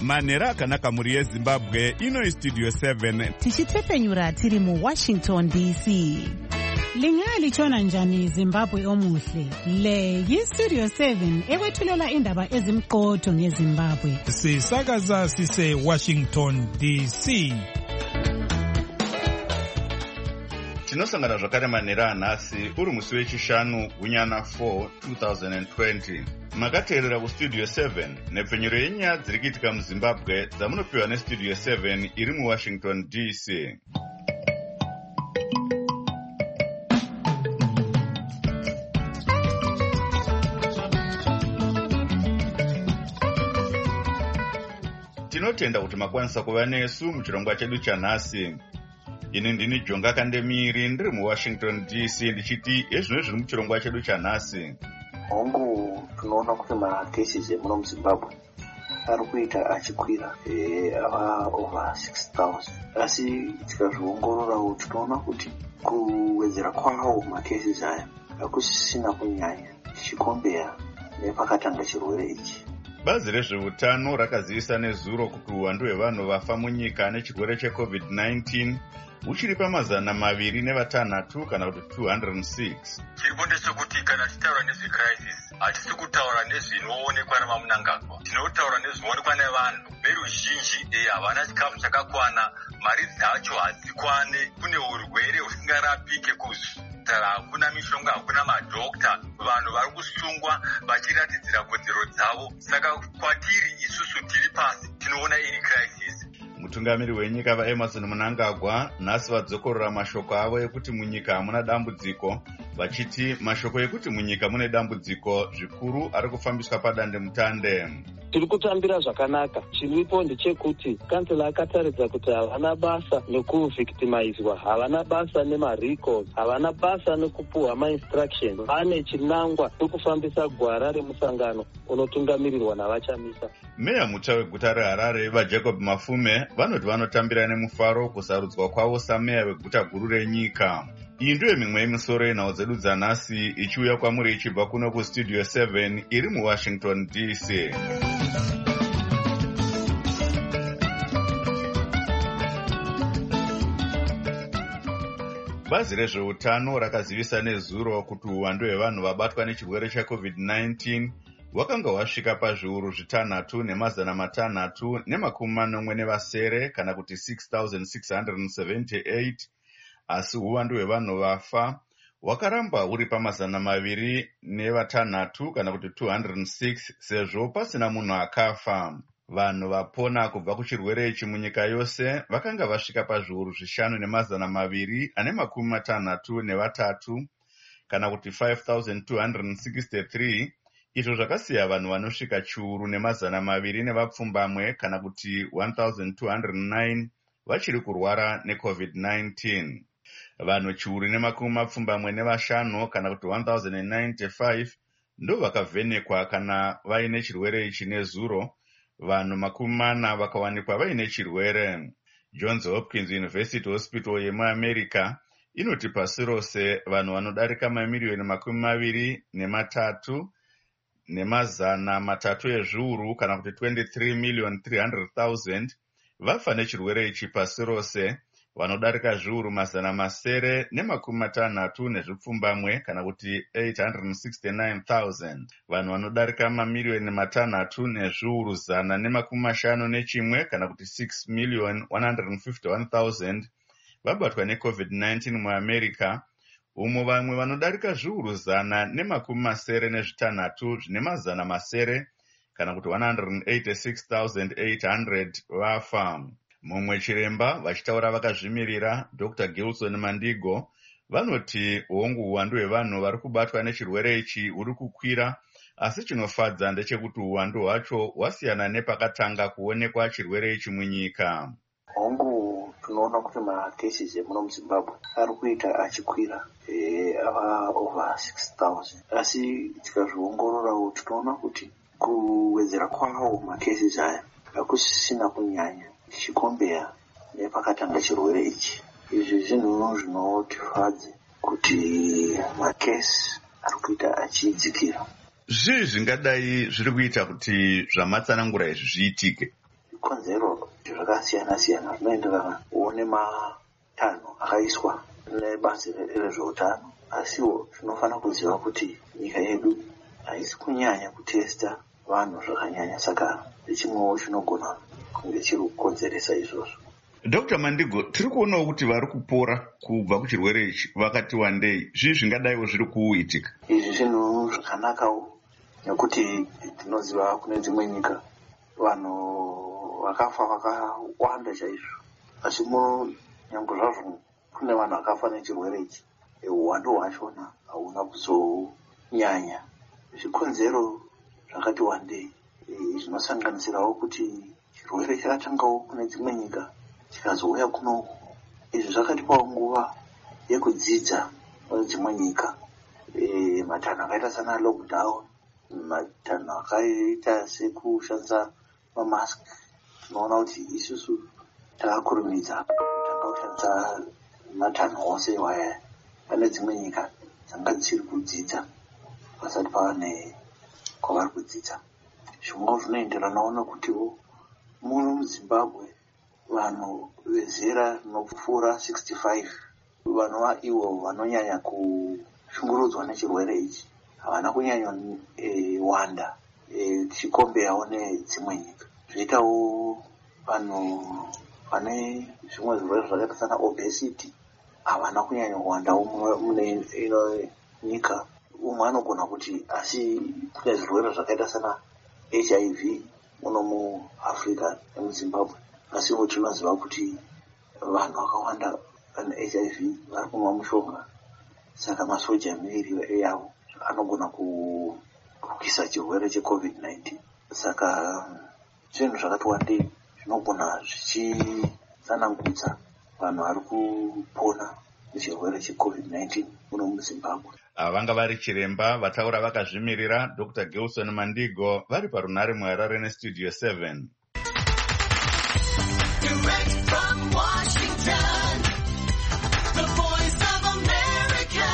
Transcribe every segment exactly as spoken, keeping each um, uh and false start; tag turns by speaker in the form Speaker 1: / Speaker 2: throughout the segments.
Speaker 1: manhero akanaka muri yezimbabwe. Ino istudio seven
Speaker 2: tichitefenyura tiri mu Washington D C.
Speaker 3: Lingalitshona njani Zimbabwe omuhle? Le yistudio seven ekwethulela indaba ezimqotho ngeZimbabwe.
Speaker 4: Sisakaza sise Washington D C.
Speaker 5: Tinosangana zvakare manhero anhasi uri musi wechishanu gunyana four twenty twenty. Makateerera kustudio seven nepfenyuro yenyaya dziri kuitika muZimbabwe dzamunopiwa nestudio seven iri muWashington D C. Tinotenda kuti makwanisa kuva nesu muchirongwa chedu chanhasi. Ini ndini Jonga Kandemiri ndiri muWashington D C ndichiti ezvino zviri muchirongwa chedu chanhasi.
Speaker 6: Hongu tunoona kuti macases emuno muZimbabwe ari kuita achikwira ava over six thousand. Asi tikazviongororawo tinoona kuti kuwedzera kwawo macases aya hakusisina kunyanya tichikombera nepakatanga chirwere ichi.
Speaker 5: Bazi rezveutano rakazivisa nezuro kuti uwandu hwevanhu vafa munyika nechirwere checovid nineteen uchiri pamazana maviri nevatanhatu kana kuti two hundred six.
Speaker 7: Chiripo ndechekuti kana tichitaura nezvecrisis hatisi kutaura nezvinoonekwa namamunangagwa, tinotaura nezvinoonekwa nevanhu. Veruzhinji havana chikafu chakakwana, mari dzacho hadzikwane, kune urwere husingarapike kuzvipatara, hakuna mishonga, hakuna madhokta, vanhu vari kusungwa vachiratidzira kodzero dzavo. Saka kwatiri isusu tiri pasi tinoona iri crisis.
Speaker 5: Mutungamiri wenyika vaEmerson Mnangagwa nhasi vadzokorora mashoko avo ekuti munyika hamuna dambudziko, vachiti mashoko ekuti munyika mune dambudziko zvikuru ari kufambiswa padande mutande.
Speaker 8: Tiri kutambira zvakanaka. Chiripo ndechekuti kansela akataridza kuti havana basa nekuvictimizwa, havana basa nemarecalls, havana basa nekupuhwa mainstructions. Vane chinangwa nekufambisa gwara remusangano unotungamirirwa navachamisa.
Speaker 5: Meya mutsva weguta reHarare vaJacob Mafume vanoti vanotambira nemufaro kusarudzwa kwavo sameya weguta guru renyika. Iyi ndiyo mimwe yemisoro yenhau dzedu dzanhasi ichiuya kwamuri ichibva kuno kustudio seven iri muWashington D C. Bazi rezveutano rakazivisa nezuro kuti uwandu hwevanhu vabatwa nechirwere checovid nineteen wakanga wasvika pazviuru zvitanhatu nemazana matanhatu nemakumi manomwe nevasere kana kuti six thousand six hundred seventy-eight, asi uwandu hwevanhu vafa wakaramba huri pamazana maviri nevatanhatu kana kuti two hundred six, sezvo pasina munhu akafa. Vanhu vapona kubva kuchirwere ichi munyika yose vakanga vasvika pazviuru zvishanu nemazana maviri ane makumi matanhatu nevatatu kana kuti five thousand two hundred sixty-three, izvo zvakasiya vanhu vanosvika chiuru nemazana maviri nevapfumbamwe kana kuti one thousand two hundred nine vachiri kurwara necovid nineteen. Vanhu chiuru nemakumi mapfumbamwe nevashanu kana kuti one thousand ninety-five ndo vakavhenekwa kana vaine chirwere ichi nezuro. Vanhu makumi mana vakawanikwa vaine chirwere. Johns Hopkins University Hospital yemuAmerica inoti pasi rose vanhu vanodarika mamiliyoni makumi maviri nematatu nemazana matatu ezviuru kana kuti twenty-three million three hundred thousand vafa nechirwere ichi pasi rose. Vanodarika zviuru mazana masere nemakumi matanhatu nezvipfumbamwe kana kuti eight hundred sixty-nine thousand. Vanhu vanodarika mamiliyoni matanhatu nezviuru zana nemakumi mashanu nechimwe kana kuti six million one hundred fifty-one thousand vabatwa necovid nineteen muAmerica, umo vamwe vanodarika zviuru zana nemakumi masere nezvitanhatu zvine mazana masere kana kuti one hundred eighty-six thousand eight hundred vafa. Mumwe chiremba vachitaura vakazvimirira Doctor Gilson Mandigo vanoti hongu uwandu hwevanhu vari kubatwa nechirwere ichi uri kukwira, asi chinofadza ndechekuti uwandu hwacho hwasiyana nepakatanga kuonekwa chirwere ichi munyika.
Speaker 6: Hongu tunoona kuti macases emuno muZimbabwe ari kuita achikwira ava over six thousand. Asi tikazviongororawo tinoona kuti kuwedzera kwawo macases aya hakusisina kunyanya tichikombera nepakatanga chirwere ichi. Izvi zvinhu zvinotifadze kuti makesi ari kuita achidzikira.
Speaker 5: Zvii zvingadai zviri kuita kuti zvamatsanangura izvi zviitike?
Speaker 6: zvikonzero zvakasiyana siyana zvinoenderana uone matanho akaiswa nebazi rezveutano, asiwo zvinofanira kuziva kuti nyika yedu haisi kunyanya kutesta vanhu zvakanyanya, saka chimwewo chinogona kunge chiri kukonzeresa izvozvo.
Speaker 5: Doctor Mandigo, tiri kuonawo kuti vari kupora kubva kuchirwere ichi vakati wandei. Zvii zvingadaiwo zviri kuitika?
Speaker 6: Izvi zvinhu zvakanakawo nekuti tinoziva kune dzimwe nyika vanhu vakafa vakawanda chaizvo, asi nyangwe zvazvo kune vanhu vakafa nechirwere ichi, uwandu hwachona hauna kuzonyanya. Zvikonzero zvakati wandei zvinosanganisirawo kuti chirwere chakatangawo kune dzimwe nyika chikazouya kuno. Izvi zvakatipawo nguva yekudzidza dzimwe nyika, e, matanho akaita sana lockdown, matanho akaita sekushandisa mamask. Tinoona kuti isusu takakurumidza kutanga kushandisa matanho ose iwaya. Pane dzimwe nyika dzanga dzisiri kudzidza pasati pava nekwavari kudzidza. Zvimwe zvinoenderanawo nokutiwo muno muZimbabwe vanhu vezera rinopfuura sixty-five, vanova ivo vanonyanya kushungurudzwa nechirwere ichi, havana kunyanya e, wanda e, tichikombeyawo nedzimwe nyika. Zvoitawo vanhu vane zvimwe zvirwere zvakaita sana obesity havana kunyanya kuwandawo mune ino nyika. Umwe anogona kuti asi kune zvirwere zvakaita sana H I V muno muAfrica nemuZimbabwe, asi tinoziva kuti vanhu vakawanda vane H I V vari kumwa mushonga, saka masoja emiviri yavo anogona kukisa chirwere checovid nineteen. Saka zvinhu zvakati wandei zvinogona zvichisanangudza vanhu vari kupona nechirwere checovid nineteen muno muZimbabwe.
Speaker 5: Vanga vari chiremba vataura vakazvimirira Doctor Gelson Mandigo vari parunare muHarare nestudio seven.
Speaker 9: Direct from Washington, the voice of America,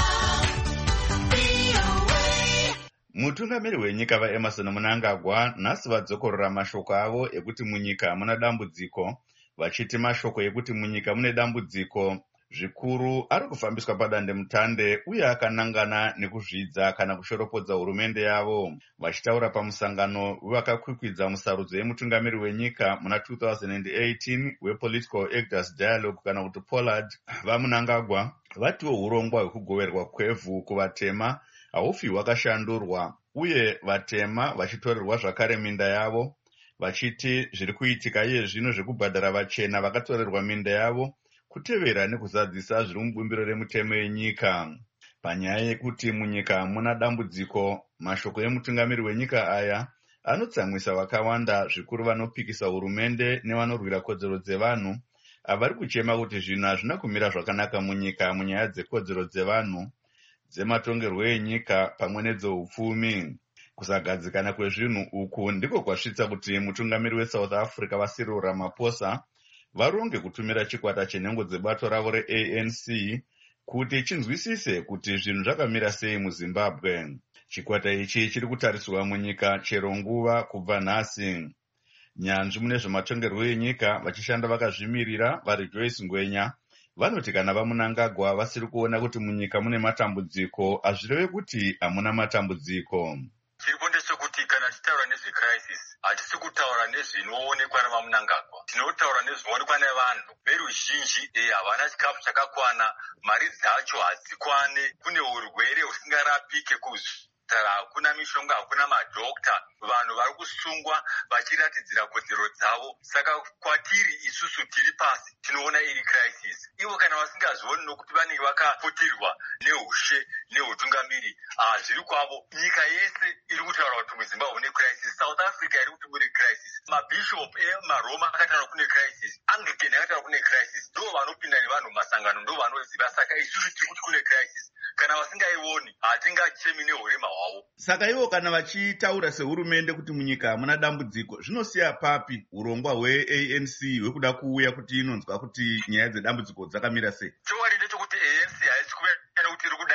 Speaker 9: V O A.
Speaker 5: Mutungamiri wenyika vaEmerson Mnangagwa nhasi vadzokorora mashoko avo ekuti munyika muna dambudziko, vachiti mashoko ekuti munyika mune dambudziko zvikuru ari kufambiswa padandemutande uye akanangana nekuzvidza kana kushoropodza hurumende yavo. Vachitaura pamusangano vakakwikwidza musarudzo yemutungamiri wenyika muna two thousand eighteen wePolitical Actors Dialogue kana kuti Pollard, vaMnangagwa vatiwo urongwa hwekugoverwa kwevhu kuvatema haufi hwakashandurwa, uye vatema vachitorerwa zvakare minda yavo, vachiti zviri kuitika iye zvino zvekubhadhara vachena vakatorerwa minda yavo kutevera nekuzadzisa zviri mubumbiro remutemo yenyika. Panyaya yekuti munyika muna dambudziko, mashoko emutungamiri wenyika aya anotsamwisa vakawanda, zvikuru vanopikisa hurumende nevanorwira kodzero dzevanhu, avari kuchema kuti zvinhu hazvina kumira zvakanaka munyika munyaya dzekodzero dzevanhu, dzematongerwo enyika pamwe nedzeupfumi. Kusagadzikana kwezvinhu uku ndiko kwasvitsa kuti mutungamiri weSouth Africa vaCyril Ramaphosa varonge kutumira chikwata chenhengo dzebato ravo reA N C kuti chinzwisise kuti zvinhu zvakamira sei muZimbabwe. Chikwata ichi chiri kutariswa munyika chero nguva kubva nhasi. Nyanzvi mune zvematongerwo enyika vachishanda vakazvimirira vari Joyce Ngwenya vanoti kana vaMnangagwa vasiri kuona kuti munyika mune matambudziko, hazvireve kuti hamuna matambudziko.
Speaker 7: Chiripo ndechekuti kana tichitaura nezvecrisis hatisi kutaura nezvinoonekwa navaMnangagwa, tinotaura nezvinoonekwa nevanhu veruzhinji. Havana chikafu chakakwana, mari dzacho hadzikwane, kune urwere husingarapike kuzvipatara, hakuna mishonga, hakuna madhokta, vanhu vari kusungwa vachiratidzira kodzero dzavo. Saka kwatiri isusu tiri pasi tinoona iri crisis. Ivo kana vasingazvioni nokuti vanenge vakaputirwa neushe neutungamiri zviri kwavo. Nyika yese iri kutaura kuti muZimbabwe mune crisis, South Africa iri kuti mune crisis, mabhishop emaroma akataura kune crisis, Anglican akataura kune crisis. Ndo vanopinda nevanhu mumasangano, ndo vanoziva. Saka isusu tiri kuti kune crisis. Kana vasingaioni hatingachemi nehurema hwavo.
Speaker 5: Saka ivo kana vachitaura sehurumende kuti munyika muna dambudziko, zvinosiya papi urongwa hweA N C hwekuda kuuya kuti inonzwa kuti nyaya dzedambudziko dzakamira sei?
Speaker 7: Chokwadi ndechekuti A N C haisi kuve nekuti iri kudaidzwa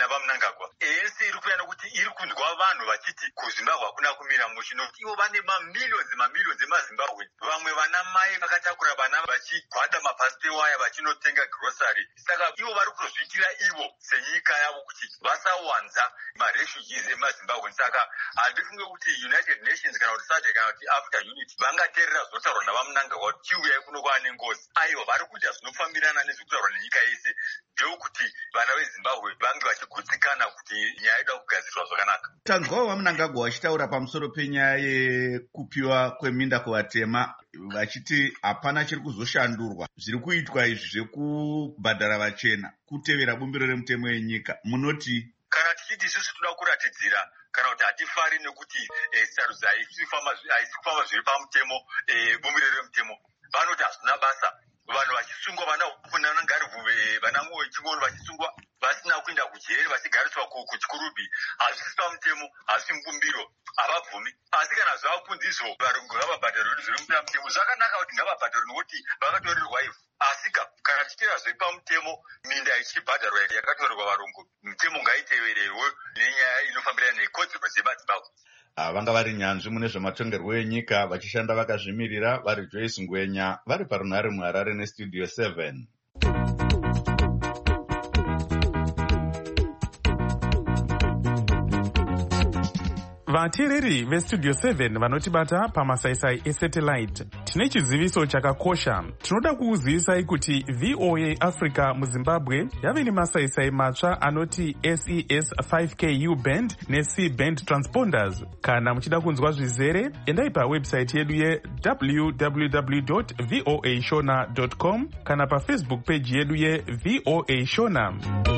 Speaker 7: navamunangagwa ese iri kuyana kuti iri kunzwa vanhu vachiti kuzimbabwe hakuna kumira mushe nokuti ivo vane mamiliyonzi mamiliyonzi emazimbabwe vamwe vana mai vakatakura vana vachigwada mapasi pewaya vachinotenga grosary saka ivo vari kutozviitira ivo senyika yavo kuti vasawanza marefugees emazimbabwe saka handifunge kuti united nations kana kuti sadc kana kuti africa unity vangateerera zvinotaurwa navamunangagwa kuti chiuyai kuno kwaane ngozi aivo vari kuita zvinofambirana nezvekutaurwa nenyika yese ndeukuti vana vezimbabwe vange vachigutsikana kuti nyaya ida kugadzirwa zvakanaka.
Speaker 5: Tanzwawo vamunangagwa vachitaura pamusoro penyaya yekupiwa kweminda kuvatema vachiti hapana chiri kuzoshandurwa zviri kuitwa izvi zvekubhadhara vachena kutevera bumbiro remutemo wenyika munoti?
Speaker 7: Kana tichiti isusu toda kuratidzira kana kuti hatifari nekuti sarudzo haisi kufamba zviri pamutemo bumbiro remutemo vanoti hazvina basa vanhu vachisungwa vana vanangarivhuve vanamwe chingoni vachisungwa vasina kuenda kujeri vachigariswa kuchikurubhi hazvisi pamutemo hazvisi mubumbiro havabvumi asi kana zvavakunzizvo varungu vavabhadharori zviri mutemo zvakanaka kuti ngavabhadhari nokuti vakatorerwa ivhu asi kana tichitera zviri pamutemo minda ichibhadharwa yakatorerwa varungu mutemo ngaiteverewo nenyaya inofambirana nekodzero dzemadzimbabwe.
Speaker 5: Vanga vari nyanzvi mune zvematongerwo enyika vachishanda vakazvimirira vari Joyce Ngwenya vari parunhare muHarare nestudio seven.
Speaker 10: Vateereri vestudio seven vanotibata pamasaisai esatellite, tine chiziviso chakakosha. Tinoda kukuzivisai kuti V O A Africa muZimbabwe yave nemasaisai matsva anoti S E S five K U band ne-C band transponders. Kana muchida kunzwa zvizere, endai pawebsite yedu ye w w w dot v o a shona dot com kana pafacebook page yedu ye V O A Shona.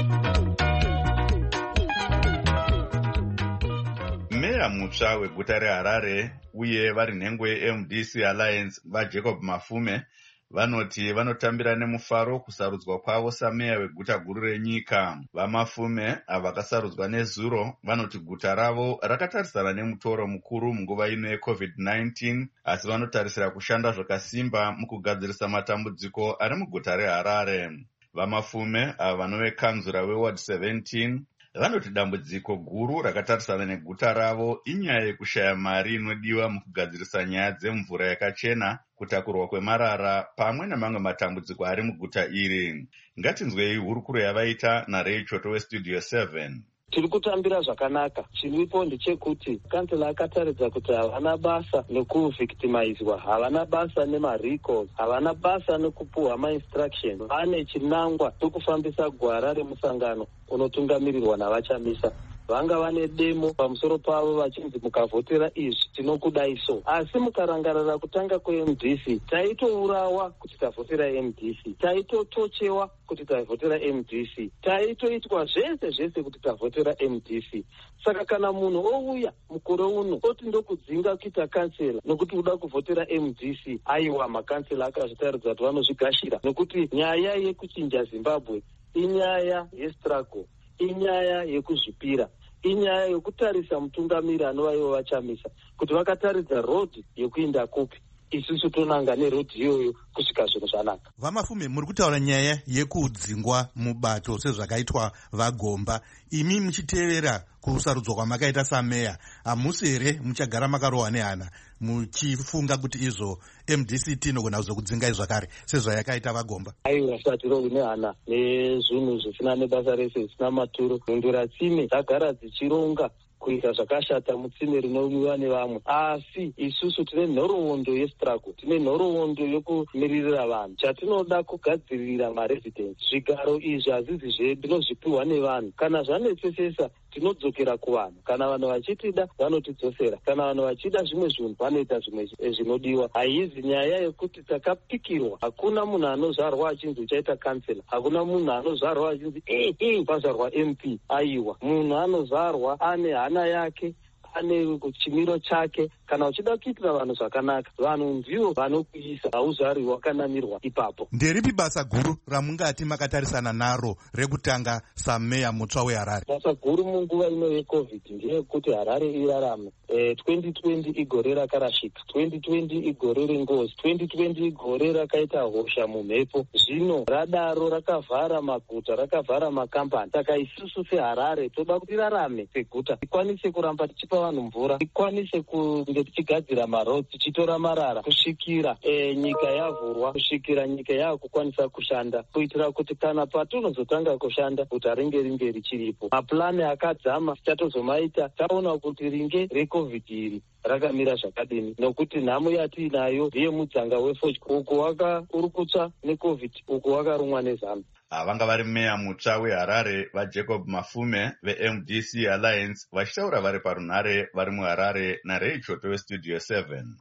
Speaker 5: Meya mutsva weguta reHarare uye vari nhengo ye-M D C Alliance vaJacob Mafume vanoti vanotambira nemufaro kusarudzwa kwavo sameya weguta guru renyika. VaMafume ava vakasarudzwa nezuro vanoti guta ravo rakatarisana nemutoro mukuru munguva ino yecovid nineteen asi vanotarisira kushanda zvakasimba mukugadzirisa matambudziko ari muguta reHarare. VaMafume ava vanove kanzura weward seventeen vanoti dambudziko guru rakatarisana neguta ravo inyaya yekushaya mari inodiwa mukugadzirisa nyaya dzemvura yakachena, kutakurwa kwemarara pamwe nemamwe matambudziko ari muguta iri. Ngatinzwei hurukuro yavaita naRay Choto westudio seven.
Speaker 8: Tiri kutambira zvakanaka. Chiripo ndechekuti kansela akataridza kuti havana basa nekuvhictimizwa, havana basa nemarecalls, havana basa nekupuhwa mainstruction. Vane chinangwa chokufambisa gwara remusangano unotungamirirwa navachamisa. Vanga vane demo pamusoro pavo vachinzi mukavhotera izvi tinokudai so. Asi mukarangarira kutanga kwe-M D C taitourawa kuti tavhotera M D C, taitotochewa kuti tavhotera M D C, taitoitwa zvese zvese kuti tavhotera M D C. Saka kana munhu ouya mukore uno oti ndokudzinga kuita kansela nokuti uda kuvhotera M D C, aiwa makansela akazvitaridza kuti vanozvigashira nokuti nyaya yekuchinja Zimbabwe inyaya yestruggle, inyaya yekuzvipira, inyaya yekutarisa mutungamiri anova ivo vachamisa kuti vakataridza road yekuenda kupi, isusu tonanga neroad iyoyo kusvika zvinhu zvanaka.
Speaker 11: VaMafume, muri kutaura nyaya yekudzingwa mubato sezvakaitwa vaGomba. Imi muchitevera kusarudzwa kwamakaita sameya, hamusi here muchagara makarohwa nehana muchifunga kuti izvo M D C tinogona kuzokudzingai zvakare sezvayakaita vaGomba?
Speaker 8: Aiwa, satirohwi nehana nezvinhu zvisina nebasa rese, zvisina maturo. Ndura tsime dzagara dzichironga kuita zvakashata mutsime rinomwiwa nevamwe, asi isusu tine nhoroondo yestruggle, tine nhoroondo yokumiririra vanhu. Chatinoda kugadzirira maresidents. Zvigaro izvi hazvizi zvedu, tinozvipiwa nevanhu. Kana zvanetsesesa tinodzokera kuvanhu. Kana vanhu vachitida vanotidzosera, kana vanhu vachida zvimwe zvinhu vanoita zvimwe zvinodiwa. Haizi nyaya yekuti takapikirwa. Hakuna munhu anozvarwa achinzi uchaita kansela, hakuna munhu anozvarwa achinzi eh eh pazvarwa M P. Aiwa, munhu anozvarwa ane hana yake, ane chimiro chake. kana uchida kuitira vanhu zvakanaka, vanhu ndivo vanokuisa, hauzvari wakanamirwa ipapo.
Speaker 11: Nderipi basa guru ramungati makatarisana naro rekutanga sameya mutsva weHarare?
Speaker 8: Basa guru munguva ino yeCovid ndeyekuti Harare irarame. Eh, twenty twenty igore rakarashika, twenty twenty igore rengozi, twenty twenty igore rakaita hosha mumhepo. Zvino radaro rakavhara maguta, rakavhara makampani. Saka isusu seHarare toda kuti rarame seguta, tikwanise kuramba tichipa vanhu mvura, tikwanise kunge tichigadzira maroads, tichitora marara kusvikira eh, nyika yavhurwa, kusvikira nyika yakukwanisa kushanda, kuitira kuti kana patunozotanga kushanda guta ringe ringe richiripo. Maplani akadzama tichatozomaita taona kuti ringe reCovid iri rakamira zvakadini, nokuti nhamo yatiinayo ndiye mudzanga weFoch, uko waka uri kutsva neCovid, uko wakarumwa nezano.
Speaker 5: Vanga vari meya mutsva weHarare vaJacob Mafume veM D C Alliance vachitaura vari parunhare vari muHarare naRay Choto weStudio seven.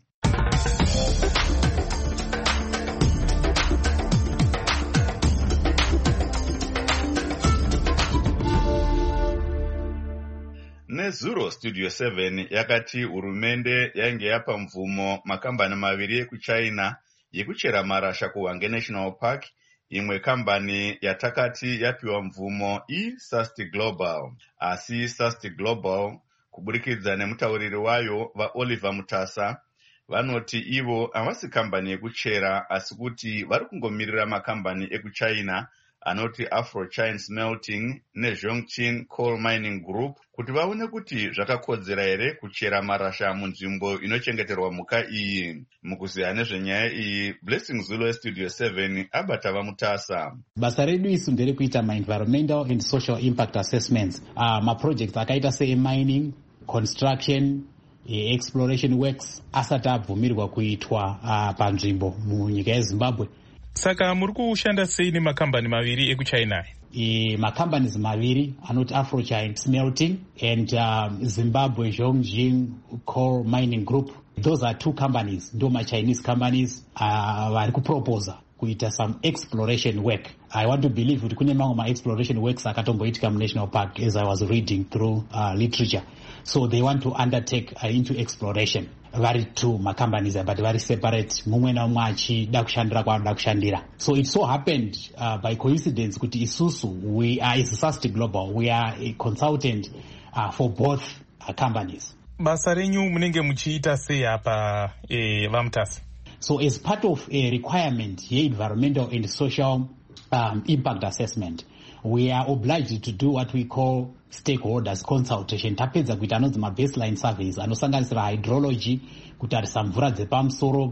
Speaker 5: Nezuro Studio seven yakati hurumende yainge yapa mvumo makambani maviri ekuChina yekuchera marasha kuHwange National Park. Imwe kambani yatakati yapiwa mvumo iSust Global. Asi Sust Global kuburikidza nemutauriri wayo vaOliver Mutasa vanoti ivo havasi kambani yekuchera asi kuti vari kungomirira makambani ekuChina anoti Afro China Smelting neZhongqing Coal Mining Group kuti vaone kuti zvakakodzera here kuchera marasha munzvimbo inochengeterwa mhuka iyi. Mukuziya nezvenyaya iyi, Blessing Zulu weStudio seven abata vamutasa.
Speaker 12: Basa redu isu nderekuita ma-environmental and social impact assessments. Uh, ma-projects akaita se-mining, construction, e exploration works asati abvumirwa kuitwa uh, panzvimbo munyika yeZimbabwe.
Speaker 10: Saka muri kushanda sei nemakambani maviri ekuChina?
Speaker 12: E, macompanies maviri anoti Afro China Smelting and um, Zimbabwe Zhongqing Coal Mining Group. Those are two companies, ndo ma-Chinese companies uh, vari kuproposa kuita some exploration work. I want to believe kuti kune mamwe ma-exploration works akatomboitika muNational Park as I was reading through uh, literature. So they want to undertake uh, into exploration. Vari two macompanies but very separate, mumwe na mumwe achida kushandira kwaanoda kushandira. So it so happened uh, by coincidence kuti isusu we are is Sust Global, we are a consultant uh, for both uh, companies.
Speaker 10: Basa renyu munenge muchiita sei apa eh, vamutasa?
Speaker 12: So as part of a requirement ye environmental and social um, impact assessment, we are obliged to do what we call stakeholders consultation. Tapedza kuita anonzi ma-baseline surveys anosanganisira hydrology, kutarisa mvura dzepamusoro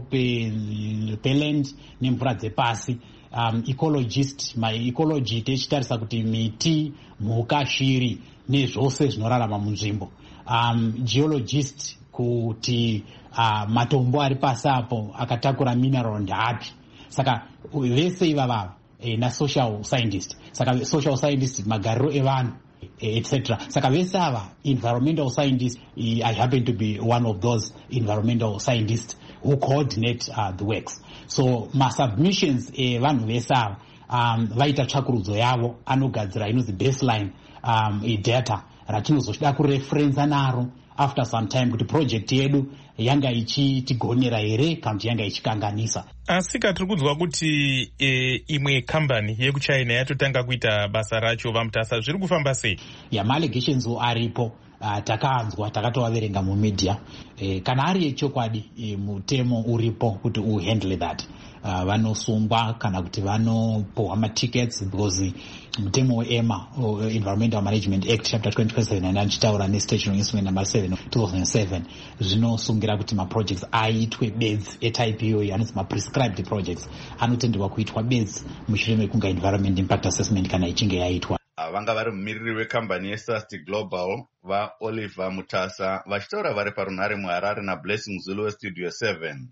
Speaker 12: pe, pe land nemvura dzepasi, um, ecologist, my-ecology techitarisa kuti miti, mhuka, shiri nezvose zvinorarama munzvimbo. Um, geologist kuti uh, matombo ari pasi apo akatakura mineral ndeapi. Saka vese ivavava e, na social scientist. Saka social scientist magariro evanhu et cetera. Saka vese ava environmental scientists, I happen to be one of those environmental scientists who coordinate uh, the works. So ma submissions evanhu vese ava um, vaita tsvakurudzo yavo anogadzira inonzi baseline um, data ratinozoda kureferensa naro after some time kuti project yedu yanga ichitigonera here kana kuti yanga ichikanganisa.
Speaker 10: Asi tiri kunzwa kuti e, imwe kambani yekuChina yatotanga kuita basa racho vamutasa, zviri kufamba sei?
Speaker 12: Ya ma-allegations aripo, uh, takaanzwa takatovaverenga mumedia. E, kana ari yechokwadi e, mutemo uripo kuti uhandle that. Uh, vanosungwa kana kuti vanopohwa matickets because mutemo weEMA, uh, Environmental Management Act chapter twenty twenty-seven andichitaura neStation Instrument number seven two thousand seven zvinosungira kuti maprojects aitwe bedzi etype iyoyi anonzi ma-prescribed projects anotenderwa kuitwa bedzi mushure mekunga environment impact assessment kana ichinge yaitwa.
Speaker 5: Vanga vari mumiriri wekambani yeSust Global vaOliver Mutasa vachitaura vari parunhare muHarare naBlessing Zulu weStudio seven.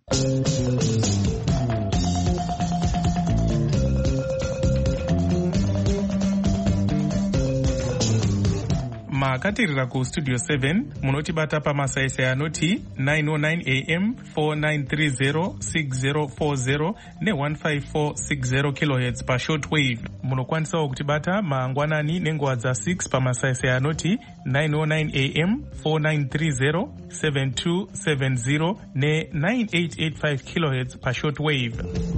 Speaker 10: makatirira kustudio seven munotibata pamasaisai anoti nine oh nine a m four nine three zero six zero four zero ne one five four six zero kilohertz pashortwave. Munokwanisawo kutibata mangwanani nenguva dza six pamasaisai anoti nine oh nine a m four nine three zero seven two seven zero ne nine eight eight five kilohertz pashortwave.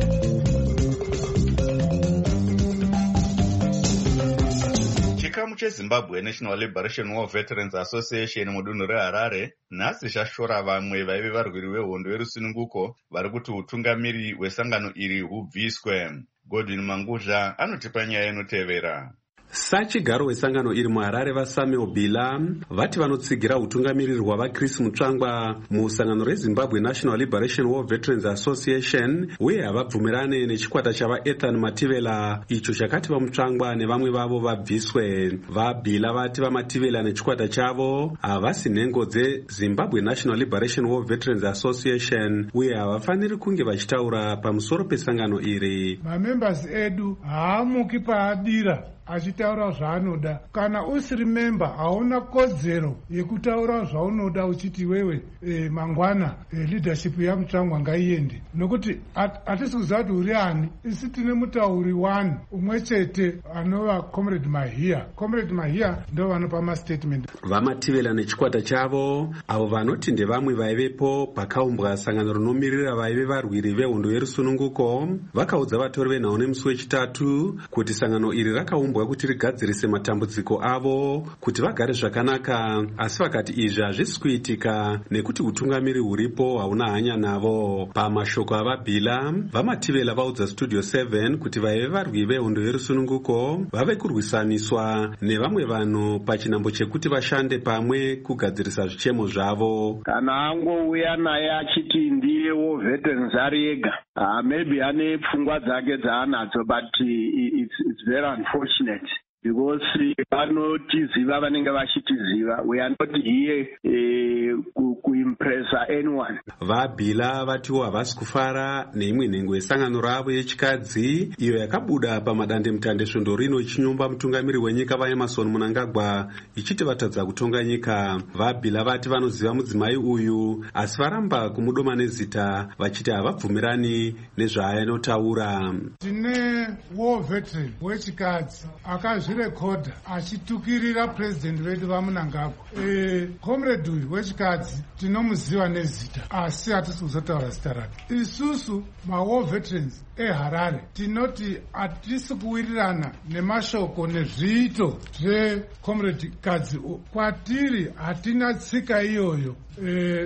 Speaker 5: chikamu chezimbabwe National Liberation War Veterans Association mudunhu reHarare nhasi chashora vamwe vaive varwiri vehondo yerusununguko vari kuti utungamiri hwesangano iri hubviswe. Godwin Mangudla anotipa nyaya inotevera.
Speaker 13: Sachigaro wesangano iri muHarare vaSamuel Bila vati vanotsigira utungamiriri hwavaChris Mutsvangwa musangano reZimbabwe National Liberation War Veterans Association uye havabvumirane nechikwata chavaEthan Mativela icho chakati vaMutsvangwa nevamwe vavo vabviswe. VaBila vati vaMativela nechikwata chavo havasi nhengo dzeZimbabwe National Liberation War Veterans Association uye havafaniri kunge vachitaura pamusoro pesangano iri.
Speaker 14: Mamembers edu haamuki paadira achitaura zvaanoda. Kana usiri member hauna kodzero yekutaura zvaunoda uchiti wewe e, mangwana e, leadership yaMutsvangwa ngaiende, nokuti hatisi kuziva kuti uri ani. Isi tine mutauri one umwe chete anova Comrade Mahia. Comrade Mahia ndo vanopa mastatement.
Speaker 13: VaMativela nechikwata chavo avo vanoti ndevamwe vaivepo pakaumbwa sangano rinomirira vaive varwiri vehondo yerusununguko vakaudza vatori venhau nemusi wechitatu kuti sangano iri rakaumbwa kuti rigadzirise matambudziko avo kuti vagare zvakanaka, asi vakati izvi hazvisi kuitika nekuti utungamiri huripo hauna hanya navo. Pamashoko avaBila, vaMativela vaudza Studio seven kuti vaive varwi vehondo yerusununguko vave kurwisaniswa nevamwe vanhu pachinhambo chekuti vashande pamwe kugadzirisa zvichemo zvavo.
Speaker 15: Kana angouya naye achiti ndiye wo veterans ari ega, uh, maybe ane pfungwa dzake dzaanadzo, but it's, it's very unfortunate because vanotiziva vanenge vachitiziva. We are not here uh, kuimpressa anyone.
Speaker 13: VaBila vatiwo havasi kufara neimwe nhengo yesangano ravo yechikadzi iyo yakabuda pamadandemutande svondo rino ichinyomba mutungamiri wenyika vaEmmerson Mnangagwa ichiti vatadza kutonga nyika. VaBila vati vanoziva mudzimai uyu asi varamba kumudoma nezita vachiti havabvumirani nezvaanotaura.
Speaker 14: Tine war veteran wechikadzi akazvirekodha achitukirira president vedu vaMnangagwa. E, comrade uyu wechikadzi tinomuziva nezita asi hatisi kuzotaura zita rake. Isusu mawar veterans eHarare tinoti hatisi kuwirirana nemashoko nezviito zvecomrade kadzi. Kwatiri hatina tsika iyoyo. E,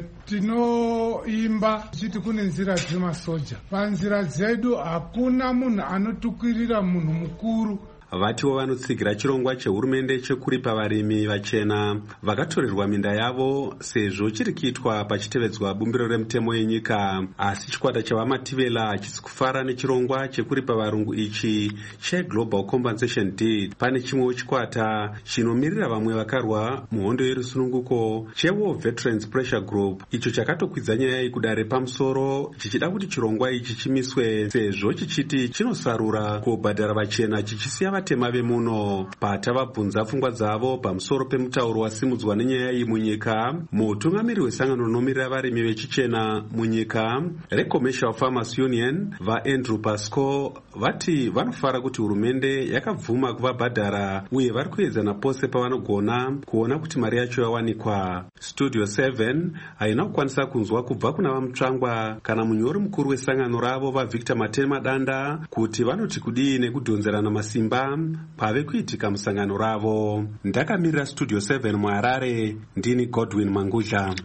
Speaker 14: tinoimba tichiti kune nzira dzemasoja. Panzira dzedu hakuna munhu anotukirira munhu mukuru.
Speaker 13: Vatiwo vanotsigira chirongwa chehurumende chekuripa varimi vachena vakatorerwa minda yavo sezvo chiri kuitwa pachitevedzwa bumbiro remutemo yenyika, asi chikwata chavaMativela hachisi kufara nechirongwa chekuripa varungu ichi cheGlobal Compensation Deed. Pane chimwewo chikwata chinomirira vamwe vakarwa muhondo yerusununguko cheWar Veterans Pressure Group icho chakatokwidza nyaya yekudare pamusoro chichida kuti chirongwa ichi chimiswe sezvo chichiti chinosarura kubhadhara vachena chichisiya vatema vemuno. Patavabvunza pfungwa dzavo pamusoro pemutauro wasimudzwa nenyaya iyi munyika, mutungamiri wesangano rinomirira varimi vechichena munyika reCommercial Farmers Union vaAndrew Pasco vati vanofara kuti hurumende yakabvuma kuvabhadhara uye vari kuedzana pose pavanogona kuona kuti mari yacho yawanikwa. Studio seven haina kukwanisa kunzwa kubva kuna vaMutsvangwa kana munyori mukuru wesangano ravo vaVictor Matema Danda kuti vanoti kudii nekudhonzerana masimba pave kuitika musangano ravo. Ndakamirira Studio seven muHarare, ndini Godwin Mangudla.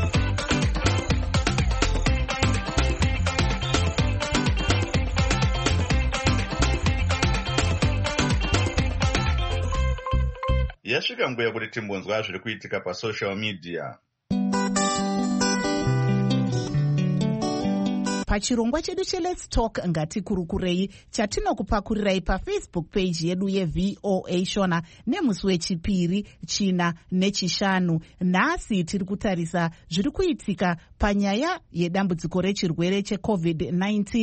Speaker 5: Yasvika nguva yekuti timbonzwa zviri kuitika pasocial media.
Speaker 2: Pachirongwa chedu cheLet's Talk ngatikurukurei chatinokupakurirai pafacebook page yedu yeV O A Shona nemusi wechipiri, china nechishanu. Nhasi tiri kutarisa zviri kuitika panyaya yedambudziko rechirwere checovid nineteen.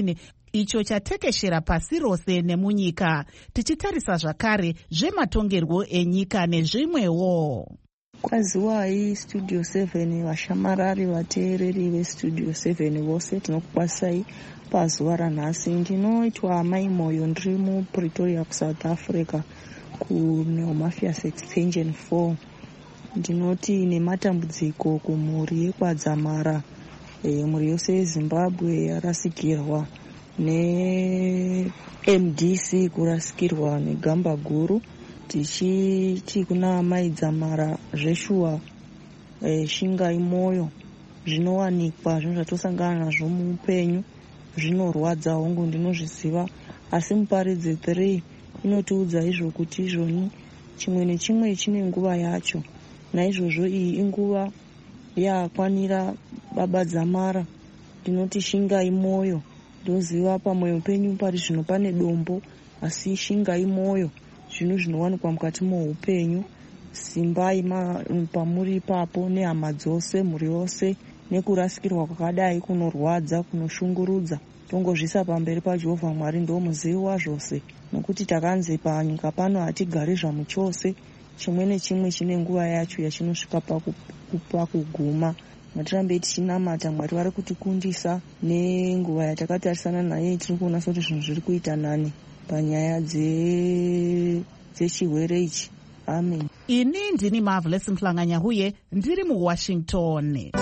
Speaker 2: icho chatekeshera pasi rose nemunyika, tichitarisa zvakare zvematongerwo enyika nezvimwewo.
Speaker 16: Kwaziwai Studio seven, vashamarari vateereri vestudio seven vose tinokukwasai pazuva ranhasi. Ndinoitwa Mai Moyo, ndiri muPretoria kuSouth Africa kuNeo Mafias Extension four. Ndinoti nematambudziko kumhuri yekwadzamara, e, mhuri yose yeZimbabwe yarasikirwa neM D C kurasikirwa negamba guru, tichiti kuna mai dzamara zveshuwa e, shingai moyo. Zvinowanikwa zvinhu zvatosangana nazvo muupenyu zvinorwadza hongu, ndinozviziva, asi Muparidzi three inotiudza izvo kuti izvoni chimwe nechimwe chine nguva yacho. Naizvozvo iyi inguva yakwanira baba dzamara. Ndinoti shingai moyo. Ndoziva pamwoyo penyu pari zvino pane dombo, asi shingai moyo, zvinhu zvinowanikwa mukati muupenyu. Simbai pamuri ipapo nehama dzose, mhuri yose, nekurasikirwa kwakadai kunorwadza, kunoshungurudza. Tongozvisa pamberi paJehovha Mwari, ndo muzivi wazvose, nokuti takanzi panyika pano hatigari zvamuchose. Chimwe nechimwe chine nguva yacho yachinosvika pakuguma. Matirambei tichinamata Mwari vari kutikundisa nenguva yatakatarisana naye. Tiri kuona kuti zvinhu zviri kuita nani panyaya dzechirwere ichi. Amen.
Speaker 2: Ini ndini Marvelous Mhlanganyahuye, ndiri muWashington.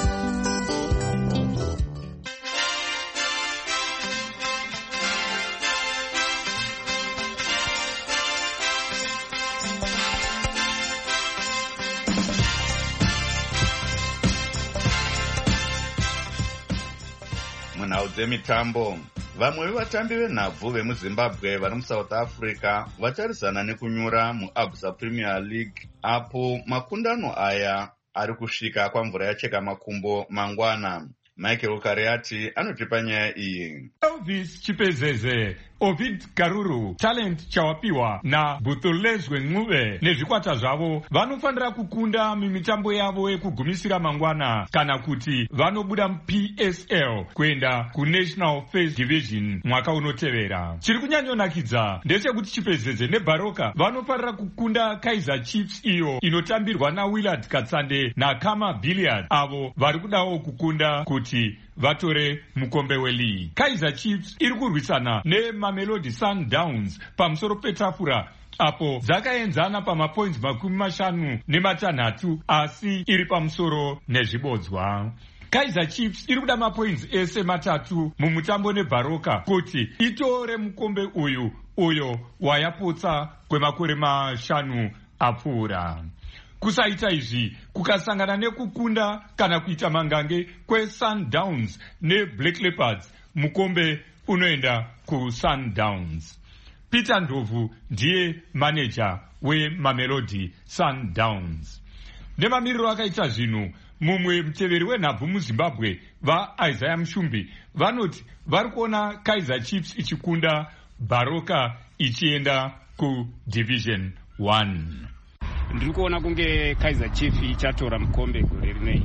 Speaker 5: Munhau dzemitambo, vamwe vevatambi venhabvu vemuZimbabwe vari muSouth Africa vacharisana nekunyura muAbsa Premier League, apo makundano aya ari kusvika kwamvura yacheka makumbo mangwana. Michael Kariati anotipa nyaya iyi.
Speaker 17: Elvis Chipezeze, Ovid Karuru, Talent Chawapiwa na Butholezwe Ngube nezvikwata zvavo vanofanira kukunda mimitambo yavo yekugumisira mangwana kana kuti vanobuda muP S L kuenda kuNational First Division mwaka unotevera. Chiri kunyanyonakidza ndechekuti Chipezeze neBaroka vanofanira kukunda Kaizer Chiefs iyo inotambirwa naWillard Katsande naKama Billiard, avo vari kudawo kukunda kuti vatore mukombe weleague. Kaizer Chiefs iri kurwisana neMamelodi Sundowns pamusoro petafura, apo dzakaenzana pamapoints makumi mashanu nematanhatu, asi iri pamusoro nezvibodzwa. Kaizer Chiefs iri kuda mapoints ese matatu mumutambo neBaroka kuti itore mukombe uyu uyo wayapotsa kwemakore mashanu apfuura. Kusaita izvi kukasangana nekukunda kana kuita mangange kweSundowns neBlack Leopards, mukombe unoenda kuSundowns. Peter Ndlovu ndiye manager weMamelodi Sundowns. Nemamiriro akaita zvinhu, mumwe muteveri wenhabvu muZimbabwe vaIsaiah Mushumbi vanoti vari kuona Kaizer Chiefs ichikunda, Baroka ichienda kuDivision one.
Speaker 18: Ndiri kuona kunge Kaizer Chiefs ichatora mukombe gore rinei.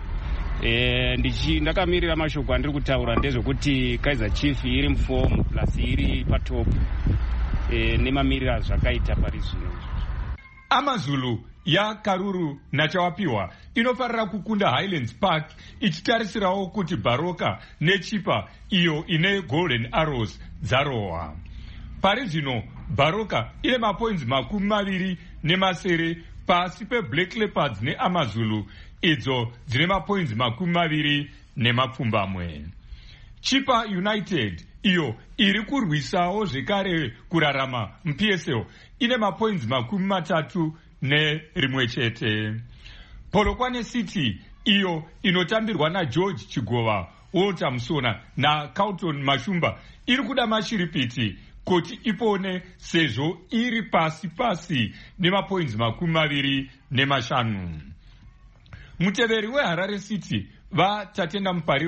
Speaker 18: E, ndichi ndakamirira mashoko andiri kutaura ndezvekuti Kaizer Chiefs iri muform plus iri patop e, nemamirira zvakaita pari zvino.
Speaker 17: AmaZulu yaKaruru naChawapiwa inofarira kukunda Highlands Park ichitarisirawo kuti Baroka neChipa iyo ine Golden Arrows dzarohwa. Pari zvino Baroka ine mapoints makumi maviri nemasere pasi peBlack Leopards neAmaZulu idzo dzine mapoints makumi maviri nemapfumbamwe. Chipa United iyo iri kurwisawo zvekare kurarama muP S L ine mapoints makumi matatu nerimwe chete. Polokwane City iyo inotambirwa naGeorge Chigova, Walter Musona naCarlton Mashumba iri kuda mashiripiti kuti ipone sezvo iri pasi pasi nemapoints makumi maviri nemashanu. Muteveri weHarare City vaTatenda Mupariwa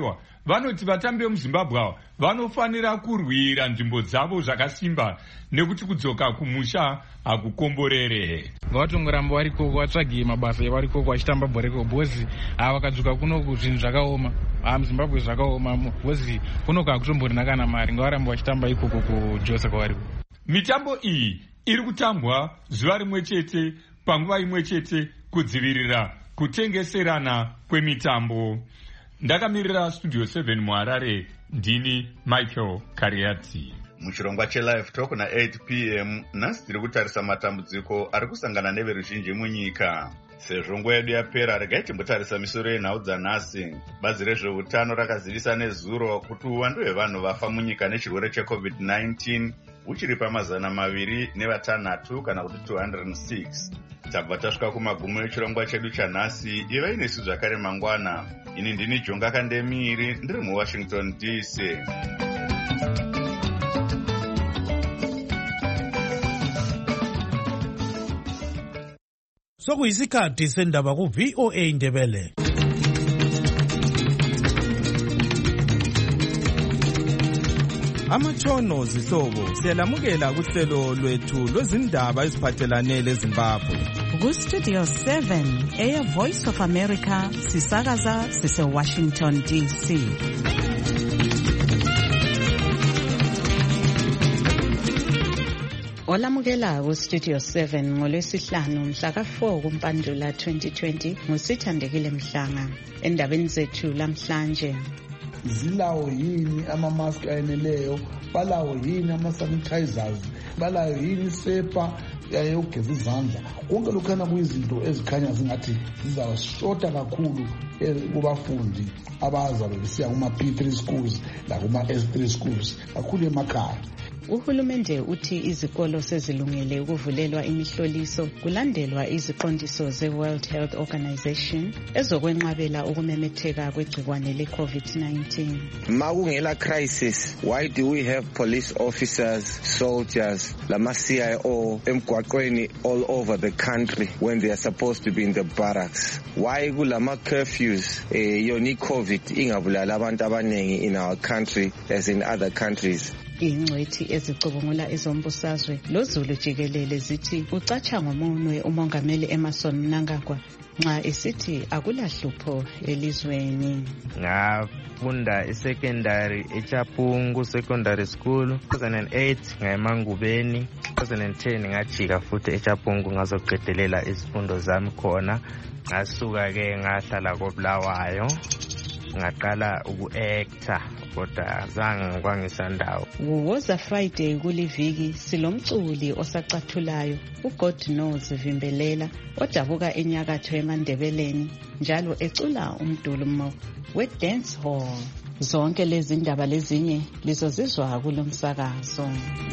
Speaker 17: vanoti vatambi vemuzimbabwe ava vanofanira kurwira nzvimbo dzavo zvakasimba nekuti kudzoka kumusha hakukomborere.
Speaker 19: Vavatongoramba vari koko vatsvage mabasa evari koko vachitamba bhoreko bhozi ava vakadzoka kunoku zvinhu zvakaoma haa muzimbabwe zvakaoma bhozi kunoku hakutomborina kana mari ngavaramba vachitamba ikoko kujosa kwavari.
Speaker 17: Mitambo iyi iri kutambwa zuva rimwe chete panguva imwe chete kudzivirira kutengeserana kwemitambo. Ndakamirira Studio seven muHarare, ndini Michael Kariati.
Speaker 5: Muchirongwa cheLive Talk na eight p m nhasi tiri kutarisa matambudziko ari kusangana neveruzhinji munyika. Sezvo nguva yedu yapera regai timbotarisa misoro yenhau dzanhasi. Bazi rezveutano rakazivisa nezuro kuti uwandu hwevanhu vafa munyika nechirwere checovid nineteen uchiri pamazana maviri nevatanhatu kana kuti two hundred six. Tabva tasvika kumagumo echirongwa chedu chanhasi. Ivai nesu zvakare mangwana. Ini ndini Jonga Kandemiri ndiri muWashington D C.
Speaker 4: Sokuyisikhathi sendaba ku V O A Ndebele.
Speaker 1: Amatshono zihlobo siyalamukela kuhlelo lwethu lwezindaba eziphathelane leZimbabwe.
Speaker 2: Ku-Studio seven eya Voice of America sisakaza sise-Washington D C. Olamukela ku-Studio seven ngolwesihlanu mhla ka four kuMpandula twenty twenty nguSithandekile Mhlanga. Endabeni zethu lamhlanje,
Speaker 20: zilawo yini ama-mask ayeneleyo, balawo yini ama-sanitizers, balayo yini isepa yokugeza izandla. Konke lokhana kuyizinto ezikhanya zingathi zizashota kakhulu kubafundi abazabe besiya kuma-P three schools lakuma-S three schools kakhulu emakhaya.
Speaker 2: Uhulumende uthi izikolo sezilungele ukuvulelwa imihloliso kulandelwa iziqondiso ze-World Health Organization ezokwenqabela ukumemetheka kwegcikwane le-COVID nineteen.
Speaker 21: Makungela crisis, why do we have police officers, soldiers, lama-C I O emgwaqweni all over the country when they are supposed to be in the barracks? Why kulama curfews eh, yoni COVID ingabulala abantu abanengi in our country as in other countries?
Speaker 2: Ingcwethi ezicubungula izombusazwe loZulu jikelele zithi ucatsha ngomunwe umongameli Emmerson Mnangagwa nxa esithi akulahlupho elizweni.
Speaker 22: Ngafunda isecondary eChapungu Secondary School two thousand eight ngaEmangubeni, two thousand ten ngajika futhi eChapungu ngazoqedelela izifundo zami khona. Ngasuka ke ngahlala koBulawayo ngaqala uku-actor kodwa zange kwangisandawo.
Speaker 2: Woza Friday kuliviki silomculi osacathulayo uGod Knows Vimbelela odabuka enyakatho eMandebeleni njalo ecula umdulumo we-dance hall. Zonke lezi ndaba lezinye lizozizwa kulomsakazo.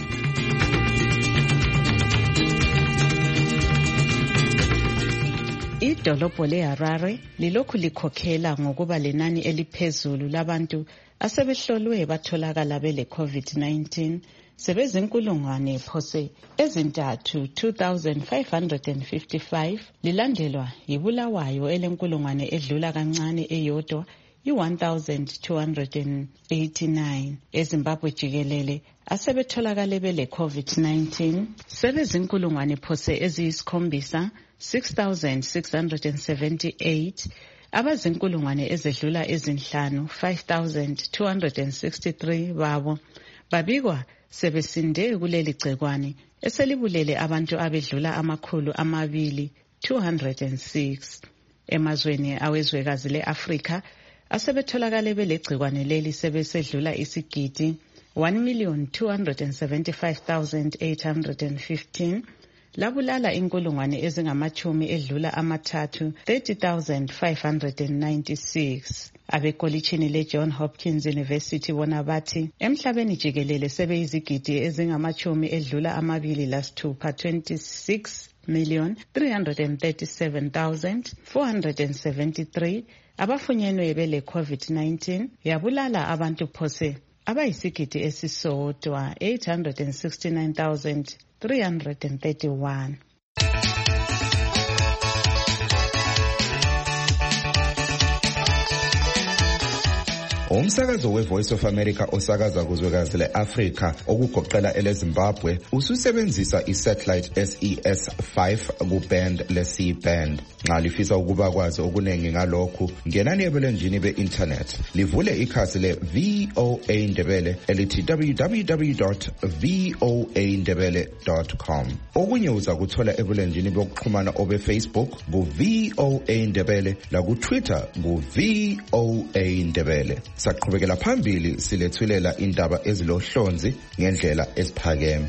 Speaker 2: Idolobho leHarare lilokhu likhokhela ngokuba lenani eliphezulu labantu asebehlolwe batholakala bele COVID nineteen sebezinkulungwane phose ezintathu two thousand five hundred fifty-five lilandelwa yiBulawayo elenkulungwane edlula kancane eyodwa i-one thousand two hundred eighty-nine. eZimbabwe jikelele asebetholakale bele COVID nineteen sebezinkulungwane phose eziyisikhombisa six thousand six hundred seventy-eight, abazinkulungwane ezedlula ezinhlanu five thousand two hundred sixty-three babo babikwa sebesinde kuleli gcikwane eselibulele abantu abedlula amakhulu amabili two hundred six. Emazweni awezwekazi le-Afrika asebetholakale belegcikwane leli sebesedlula isigidi one million two hundred seventy-five thousand eight hundred fifteen, labulala inkulungwane ezingamachumi edlula amathathu thirty thousand five hundred ninety-six. Abekolitshini le-John Hopkins University bona bathi emhlabeni jikelele sebeyizigidi ezingamachumi edlula amabili lasithupha twenty-six million three hundred thirty-seven thousand four hundred seventy-three abafunyenwe bele COVID nineteen, yabulala abantu phose abayisigidi esisodwa eight hundred sixty-nine thousand three hundred thirty-one.
Speaker 23: On
Speaker 3: Umsakazo we-Voice of America osakaza kuzwekazi le-Afrika okugoqela ele-Zimbabwe ususebenzisa i-satellite S E S five ku-band le-C band. Nxa lifisa ukuba kwazi okuningi ngalokhu, ngenani ebulenjini be-internet. Livule ikhasi le-V O A Ndebele elithi w w w dot v o a ndebele dot com. Okunye uza kuthola ebulenjini bokuxhumana obe-Facebook ku-V O A Ndebele laku-Twitter ku-V O A Ndebele. Saqhubekela phambili silethulela indaba ezilohlonzi ngendlela esiphakeme.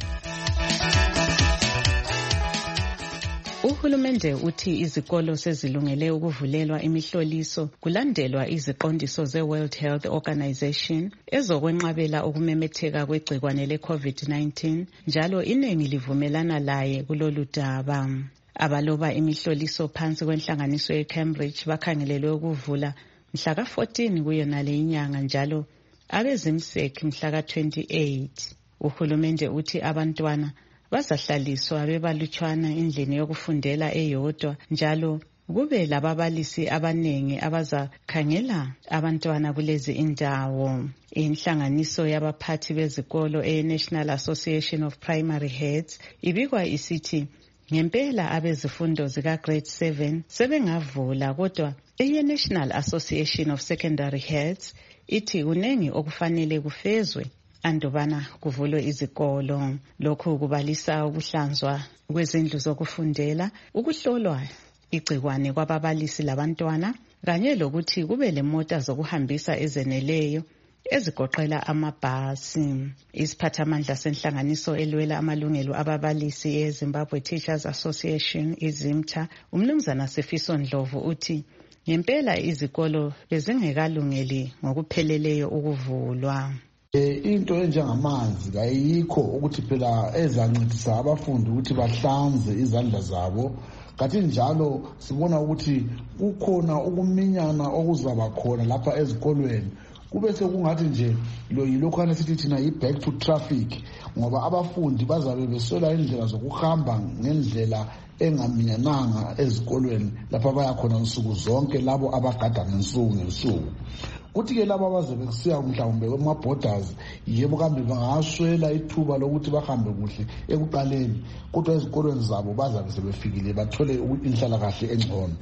Speaker 2: Uhulumende uthi izikolo sezilungele ukuvulelwa imihloliso kulandelwa iziqondiso ze-World Health Organization ezokwenqabela ukumemetheka kwegcikwane le-COVID nineteen, njalo iningi livumelana laye kulolu daba. Abaloba imihloliso phansi kwenhlanganiso ye-Cambridge bakhangelelwe ukuvula mhla ka fourteen kuyona le inyanga, njalo abezimsek mhla ka twenty-eight. Uhulumende uthi abantwana bazahlaliswa bebalutshwana endlini yokufundela eyodwa, njalo kube lababalisi abanengi abazakhangela abantwana kulezi indawo. Inhlanganiso yabaphathi bezikolo e-National Association of Primary Heads ibikwa isithi ngempela abezifundo zika grade seven sebengavula, kodwa i-National Association of Secondary Heads ithi kunengi okufanele kufezwe andobana kuvulwe izikolo. Lokhu kubalisa ukuhlanzwa kwezindlu zokufundela, ukuhlolwa igcikwane kwababalisi labantwana, kanye lokuthi kube lemota zokuhambisa ezeneleyo ezigoqela amabhasi. Isiphathamandla senhlanganiso elwela amalungelo ababalisi e-Zimbabwe Teachers Association, izimta, umnumzana Sifiso Ndlovu uthi ngempela izikolo bezingekalungeli ngokupheleleyo ukuvulwa.
Speaker 20: Into enjengamanzi ayikho ukuthi phela ezancedisa abafundi ukuthi bahlanze izandla zabo. Kanti njalo sibona ukuthi kukhona ukuminyana okuzaba khona lapha ezikolweni. Kube sekungathi nje lo yilokhana sithi thina yi-back to traffic, ngoba abafundi bazabe besola indlela zokuhamba ngendlela engaminyananga ezikolweni lapha bayakhona nsuku zonke labo abagada ngensuku ngensuku. Kuthi-ke laba abazabe kusiya mhlawumbe kwama-borders yebo kambe bangaswela ithuba lokuthi bahambe kuhle ekuqaleni, kodwa ezikolweni zabo bazabe sebefikile bathole inhlalakahle engcono.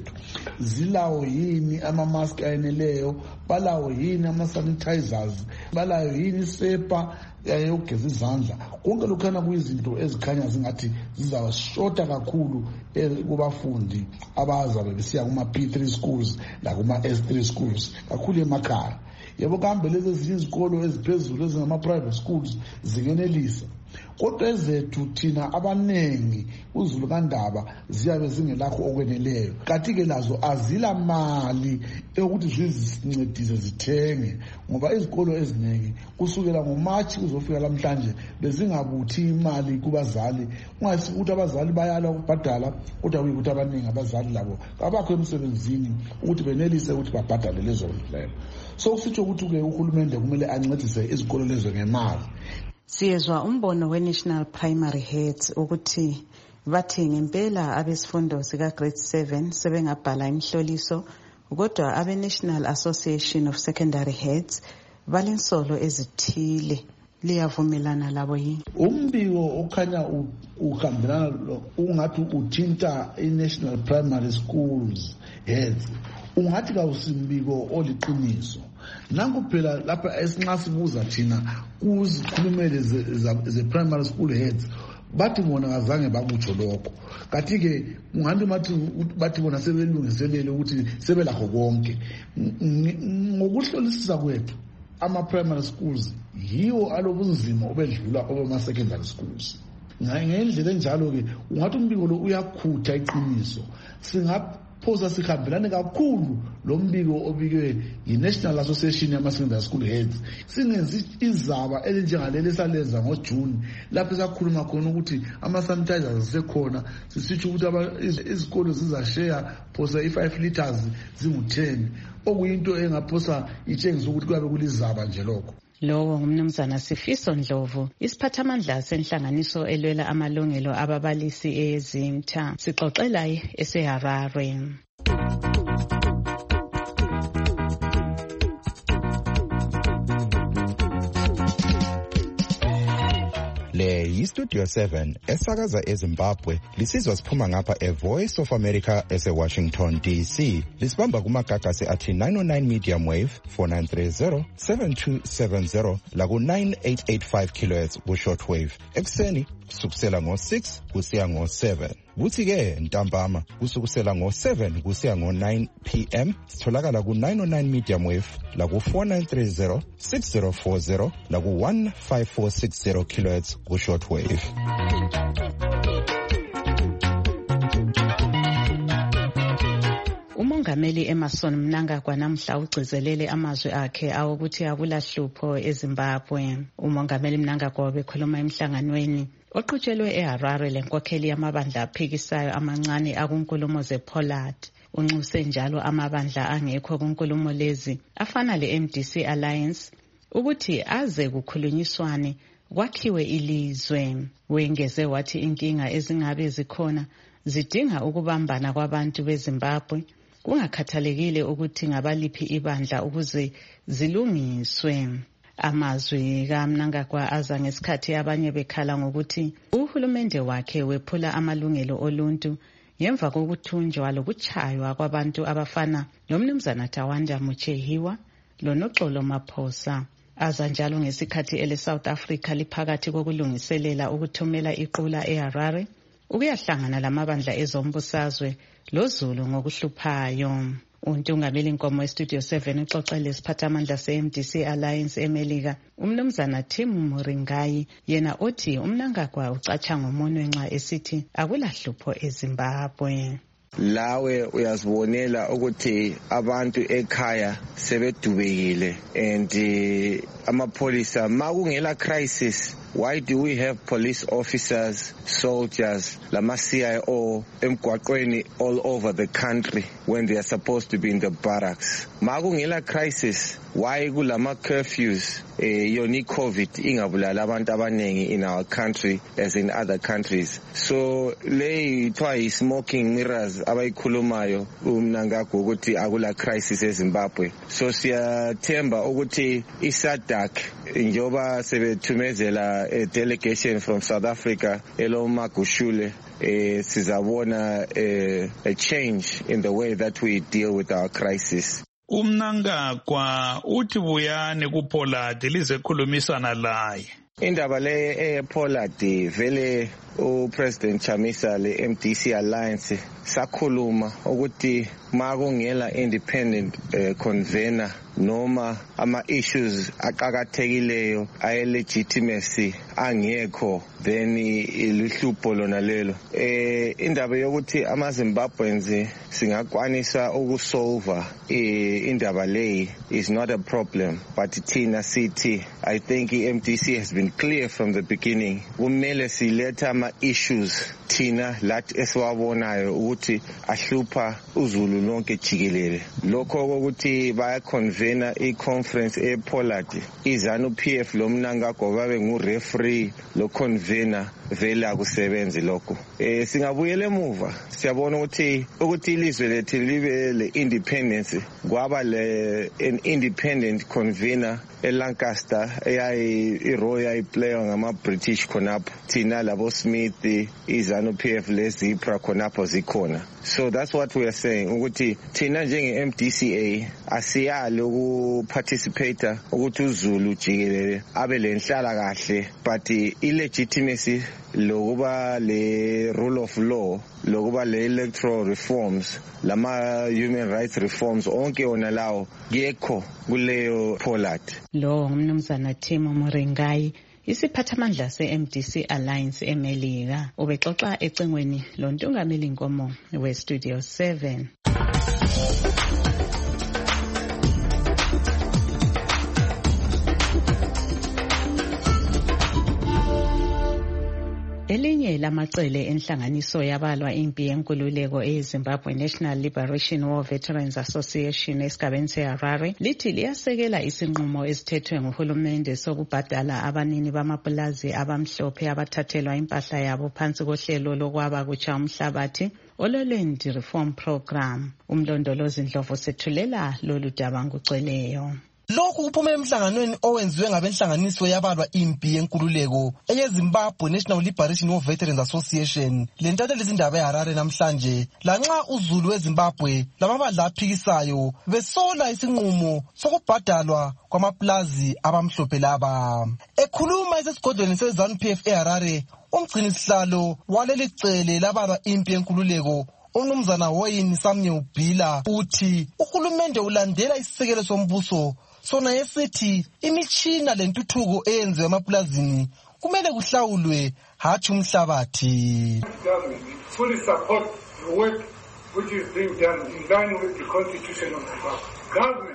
Speaker 20: Zilawo yini ama-mask ayeneleyo? Balawo yini ama-sanitizers? Balayo yini isepa yokugeza izandla? Konke lokhana kuyizinto ezikhanya zingathi zizashota kakhulu kubafundi abazabe besiya kuma-P three schools lakuma-S three schools, kakhulu emakhaya. Yebo kambe lezi ezinye izikolo eziphezulu ezingama-private schools zingenelisa, kodwa ezethu thina abanengi uZulu kaNdaba ziyabe zingelakho okweneleyo. Kanti-ke lazo azila mali yokuthi zizisincedise zithenge, ngoba izikolo eziningi kusukela ngoMarch kuzofika lamhlanje bezingabuthi imali kubazali. Ungasi ukuthi abazali bayala ukubhadala, kodwa kuyikuthi abaningi abazali labo abakho emsebenzini ukuthi benelise ukuthi babhadale lezo ndleko. So kusitsho ukuthi-ke uhulumende kumele ancedise izikolo lezo ngemali.
Speaker 2: Siyezwa umbono we-National Primary Heads ukuthi bathi ngempela abesifundo sika grade seven sebengabhala imihloliso, kodwa abe-National Association of Secondary Heads balensolo ezithile. Liyavumelana labo yini?
Speaker 20: Umbiko okhanya uhambelana ungathi uthinta i-National Primary Schools Heads, ungathi kawusimbiko oliqiniso. Nangu phela lapha esinxa sibuza thina kuzikhulumele ze-primary school heads, bathi bona kazange bakutsho lokho. Kanti-ke ungathi bathi bona sebelungiselele ukuthi sebelakho konke. Ngokuhlolisisa kwethu ama-primary schools yiwo alobunzima obedlula obama-secondary schools. Ngendlela enjalo-ke ungathi umbiko lo uyakhutha iqiniso. Singaphosa sihambelane kakhulu lo mbiko obikwe yi-National Association yama-Secondary School Heads, singenzi izaba elinjengaleli esalenza ngoJune lapho sakhuluma khona ukuthi ama-sanitizers sekhona, sisitsho ukuthi izikolo zizashare phosa i-five liters zingu-ten, okuyinto engaphosa itshengisa ukuthi kuyabe kulizaba nje lokho.
Speaker 2: Lowo ngumnumzana Sifiso Ndlovu, isiphathamandla senhlanganiso elwela amalungelo ababalisi ezimta. Sixoxela eseHarare.
Speaker 3: yiStudio seven esakaza eZimbabwe lisizwa siphuma ngapha eVoice of America eseWashington D C. Lisibamba kumagagasi athi nine oh nine medium wave four nine three zero seven two seven zero laku nine eight eight five kilohertz ku shortwave. Ekseni kusukusela ngo six kusiya ngo seven. Kuthi ke ntambama kusukusela ngo seven kusiya ngo nine p m sitholakala ku nine oh nine medium wave la ku four nine three zero six zero four zero la ku one five four six zero kilohertz ku shortwave.
Speaker 2: Umongameli Emmerson Mnangagwa namhla ugcizelele amazwi akhe awokuthi akulahlupho eZimbabwe. Umongameli Mnangagwa ubekhuluma emhlanganweni oqhutshelwe eHarare lenkokheli yamabandla aphikisayo amancane akunkulumo zePollard. Unxuse njalo amabandla angekho kunkulumo lezi afana le-M D C Alliance ukuthi aze kukhulunyiswane kwakhiwe ilizwe. Wengeze wathi inkinga ezingabe zikhona zidinga ukubambana kwabantu beZimbabwe kungakhathalekile ukuthi ngabaliphi ibandla ukuze zilungiswe. Amazwi kaMnangagwa aza ngesikhathi abanye bekhala ngokuthi uhulumende wakhe wephula amalungelo oluntu ngemva kokuthunjwa lokuchaywa kwabantu abafana nomnumzana Tawanda Muchehiwa loNoxolo Maphosa. Aza njalo ngesikhathi ele South Africa liphakathi kokulungiselela ukuthumela iqula eHarare ukuyahlangana lamabandla ezombusazwe loZulu ngokuhluphayo. Untungameli inkomo eStudio seven uxoxele isiphathamandla se-M D C Alliance eMelika umnumzana Tim Muringayi yena othi uMnangagwa ucatsha ngomunwe nxa esithi akulahlupho eZimbabwe.
Speaker 21: Lawe uyazibonela ukuthi abantu ekhaya sebedubekile and amapholisa makungela crisis. Why do we have police officers, soldiers, lama C I O emgwaqweni all over the country when they are supposed to be in the barracks? Makungela crisis, why kulama curfews eh, yoni COVID ingabulala abantu abanengi in our country as in other countries? So le ithiwa smoking mirrors abayikhulumayo uMnangagwa ukuthi akula crisis eZimbabwe. So siyathemba ukuthi iSADC njoba sebethumezela a delegation from South Africa Eloma Gushule eh, sizabona eh, a change in the way that we deal with our crisis.
Speaker 6: uMnangagwa uthi buya nekuPollard lizekhulumisana laye.
Speaker 21: Indaba le ePollard vele uPresident Chamisa le-M D C Alliance sakhuluma ukuthi makungela independent uh, convener noma ama issues aqhakathekileyo ay legitimacy angekho then iluhlupho lona lelo eh indaba yokuthi ama Zimbabweans singakwanisa ukusolve indaba leyi is not a problem, but thina sithi I think i-M D C has been clear from the beginning kumele siletha ama issues thina lathi esiwabonayo ukuthi ahlupha uZulu lonke jikelele. Lokho ukuthi baya convener i-conference ePollard izanu P F lo Mnangagwa babe ngu-referee lo convener vele akusebenzi lokho. Eh singabuyela emuva siyabona ukuthi ukuthi ilizwe lethu libe le independence kwaba le an independent convener eLancaster eyayi iRoyal iplayer ngama British khonapho thina labo Smith izanu P F lezipra khonapho zikhona. So that's what we are saying ukuthi thina njenge-M D C A asiyali ukuparticipate ukuthi uZulu jikelele abe lenhlala kahle, but illegitimacy lokuba le rule of law lokuba le electoral reforms lama human rights reforms onke ona lawo kuyekho kuleyo Pollard.
Speaker 2: Lo ngumnumzana Tim Muringayi isiphathamandla se-M D C Alliance eMelika ubexoxa ecingweni lontungameli inkomo weStudio seven. Elinye lamacele enhlanganiso yabalwa impi yenkululeko eZimbabwe National Liberation War Veterans Association esigabeni seHarare lithi liyasekela isinqumo esithethwe nguhulumende sokubhadala abanini bamapulazi abamhlophe abathathelwa impahla yabo phansi kohlelo lokwaba kutsha umhlabathi olweLand Reform Program. Umlondolozi Ndlovu sethulela lolu daba nguceleyo.
Speaker 7: Lokhu kuphume emhlanganweni owenziwe ngabenhlanganiso yabalwa impi yenkululeko eyeZimbabwe National Liberation War Veterans Association. Le ntatheli izindaba eHarare namhlanje lanxa uZulu weZimbabwe lamabandla aphikisayo besola isinqumo sokubhadalwa kwamaplazi abamhlophe laba. Ekhuluma esesigodlweni seZANU-P F eHarare, umgcini sihlalo waleli cele labalwa impi yenkululeko uMnumzana Wayne Samnye Ubhila uthi uhulumende ulandela isisekelo sombuso sona esithi imitshina lentuthuko eyenziwe emaplazini kumele kuhlawulwe hathi umhlabathi.
Speaker 14: Fully support the work which is being done in line with the constitution of the government.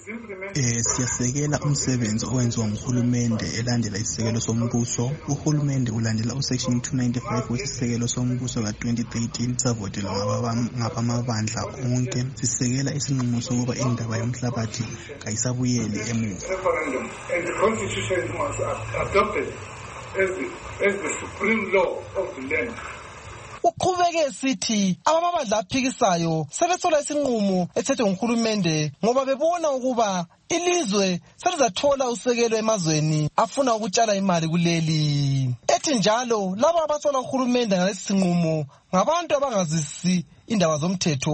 Speaker 9: Eh siyasekela umsebenzi owenziwa nguhulumende elandela isisekelo sombuso. Uhulumende ulandela usection two ninety-five wesisekelo sombuso ka twenty thirteen savotelwa ngabamabandla onke. Sisekela isinqumo sokuba indaba yomhlabathi kayisabuyeli emuva.
Speaker 14: And the constitution was adopted as the, as the supreme law of the land.
Speaker 7: Uqhubeke sithi abamabandla aphikisayo sebesola isinqumo ethethwe nguhulumende ngoba bebona ukuba ilizwe selizathola usekelo emazweni afuna ukutshala imali kuleli. Ethi njalo laba abasola uhulumende ngalesi sinqumo ngabantu abangazisi indaba zomthetho.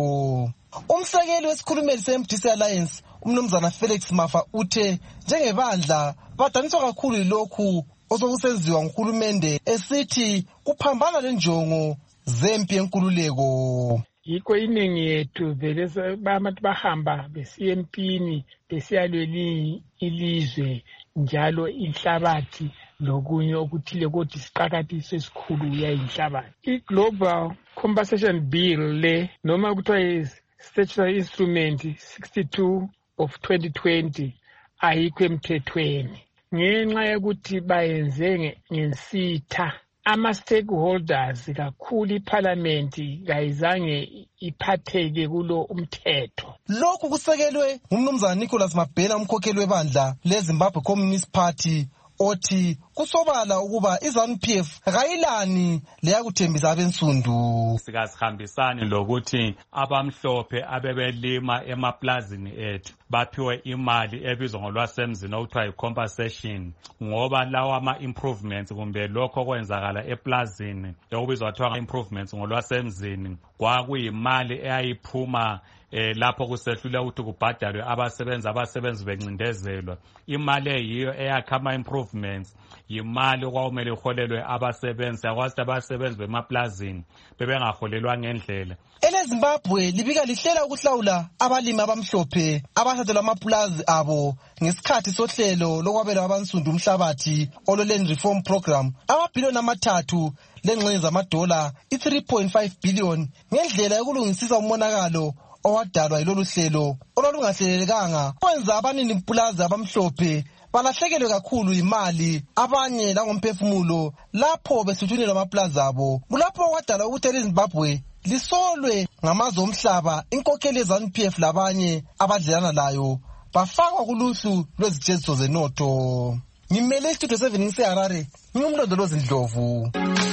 Speaker 7: Umsekeli wesikhulumeli se-M D C Alliance uMnumzana Felix Mafa uthe njengebandla badaniswa kakhulu lokhu osokusenziwa nguhulumende esithi kuphambana lenjongo zempi yenkululeko.
Speaker 23: Yikho iningi yethu vele abantu bahamba besiya empini besiyalwela ilizwe njalo inhlabathi lokunye okuthile kodwa isiqakathiso esikhulu yayinhlabathi. I-Global Compensation Bill le noma kuthiwa statutory instrument sixty-two of twenty twenty ayikho emthethweni ngenxa yokuthi bayenze ngensitha. Ama-stakeholders kakhulu iParliament kayizange iphatheke kulo umthetho.
Speaker 7: Lokhu kusekelwe ngumnumzana Nicholas Mabhena umkhokheli webandla leZimbabwe Communist Party othi kusobala ukuba iZANU-P F kayilani leyakuthembisa abensundu.
Speaker 24: Sikasihambisani lokuthi abamhlophe abebelima emaplazini ethu baphiwe imali ebizwa ngolwasemzini okuthiwa yi-compensation ngoba lawo ama-improvements kumbe lokho okwenzakala eplazini okubizwa kuthiwa ama-improvements ngolwasemzini kwakuyimali eyayiphuma Eh, lapho kusehlule ukuthi kubhadalwe abasebenzi abasebenzi bencindezelwa. Imali eyiyo eyakha ama-improvements yimali okwawumele iholelwe abasebenzi akwazi abasebenzi bemaplazini bebengaholelwa ngendlela.
Speaker 7: EleZimbabwe libika lihlela ukuhlawula abalimi abamhlophe abathathelwa amaplazi abo ngesikhathi sohlelo lokwabela abansundu umhlabathi olo-Land Reform Program amabhiliyoni amathathu lengxenye zamadola i-three point five billion ngendlela yokulungisisa umonakalo owadalwa yilolu hlelo olwalungahlelelekanga kwenza abanini mpulazi abamhlophe balahlekelwe kakhulu imali abanye langomphefumulo lapho besuthunelwa amaplazi abo. Kulapho okwadala ukuthi iZimbabwe lisolwe ngamazwe omhlaba inkokheli yeZANU-P F labanye abadlelana layo bafakwa kuluhlu lwezijeziso zenotho. Ngimele istudio seven ngiseHarare, ngingumlondolozi Ndlovu.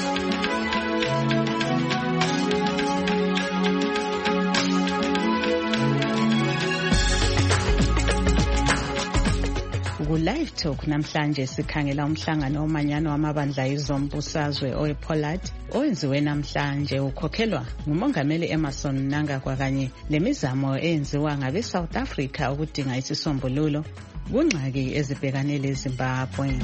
Speaker 2: Ku-Live Talk namhlanje sikhangela umhlangano womanyano wamabandla ezombusazwe owePollard owenziwe namhlanje ukhokhelwa ngumongameli Emmerson Mnangagwa kanye lemizamo eyenziwa ngabe-South Africa ukudinga isisombululo kungxaki ezibhekane leZimbabwe.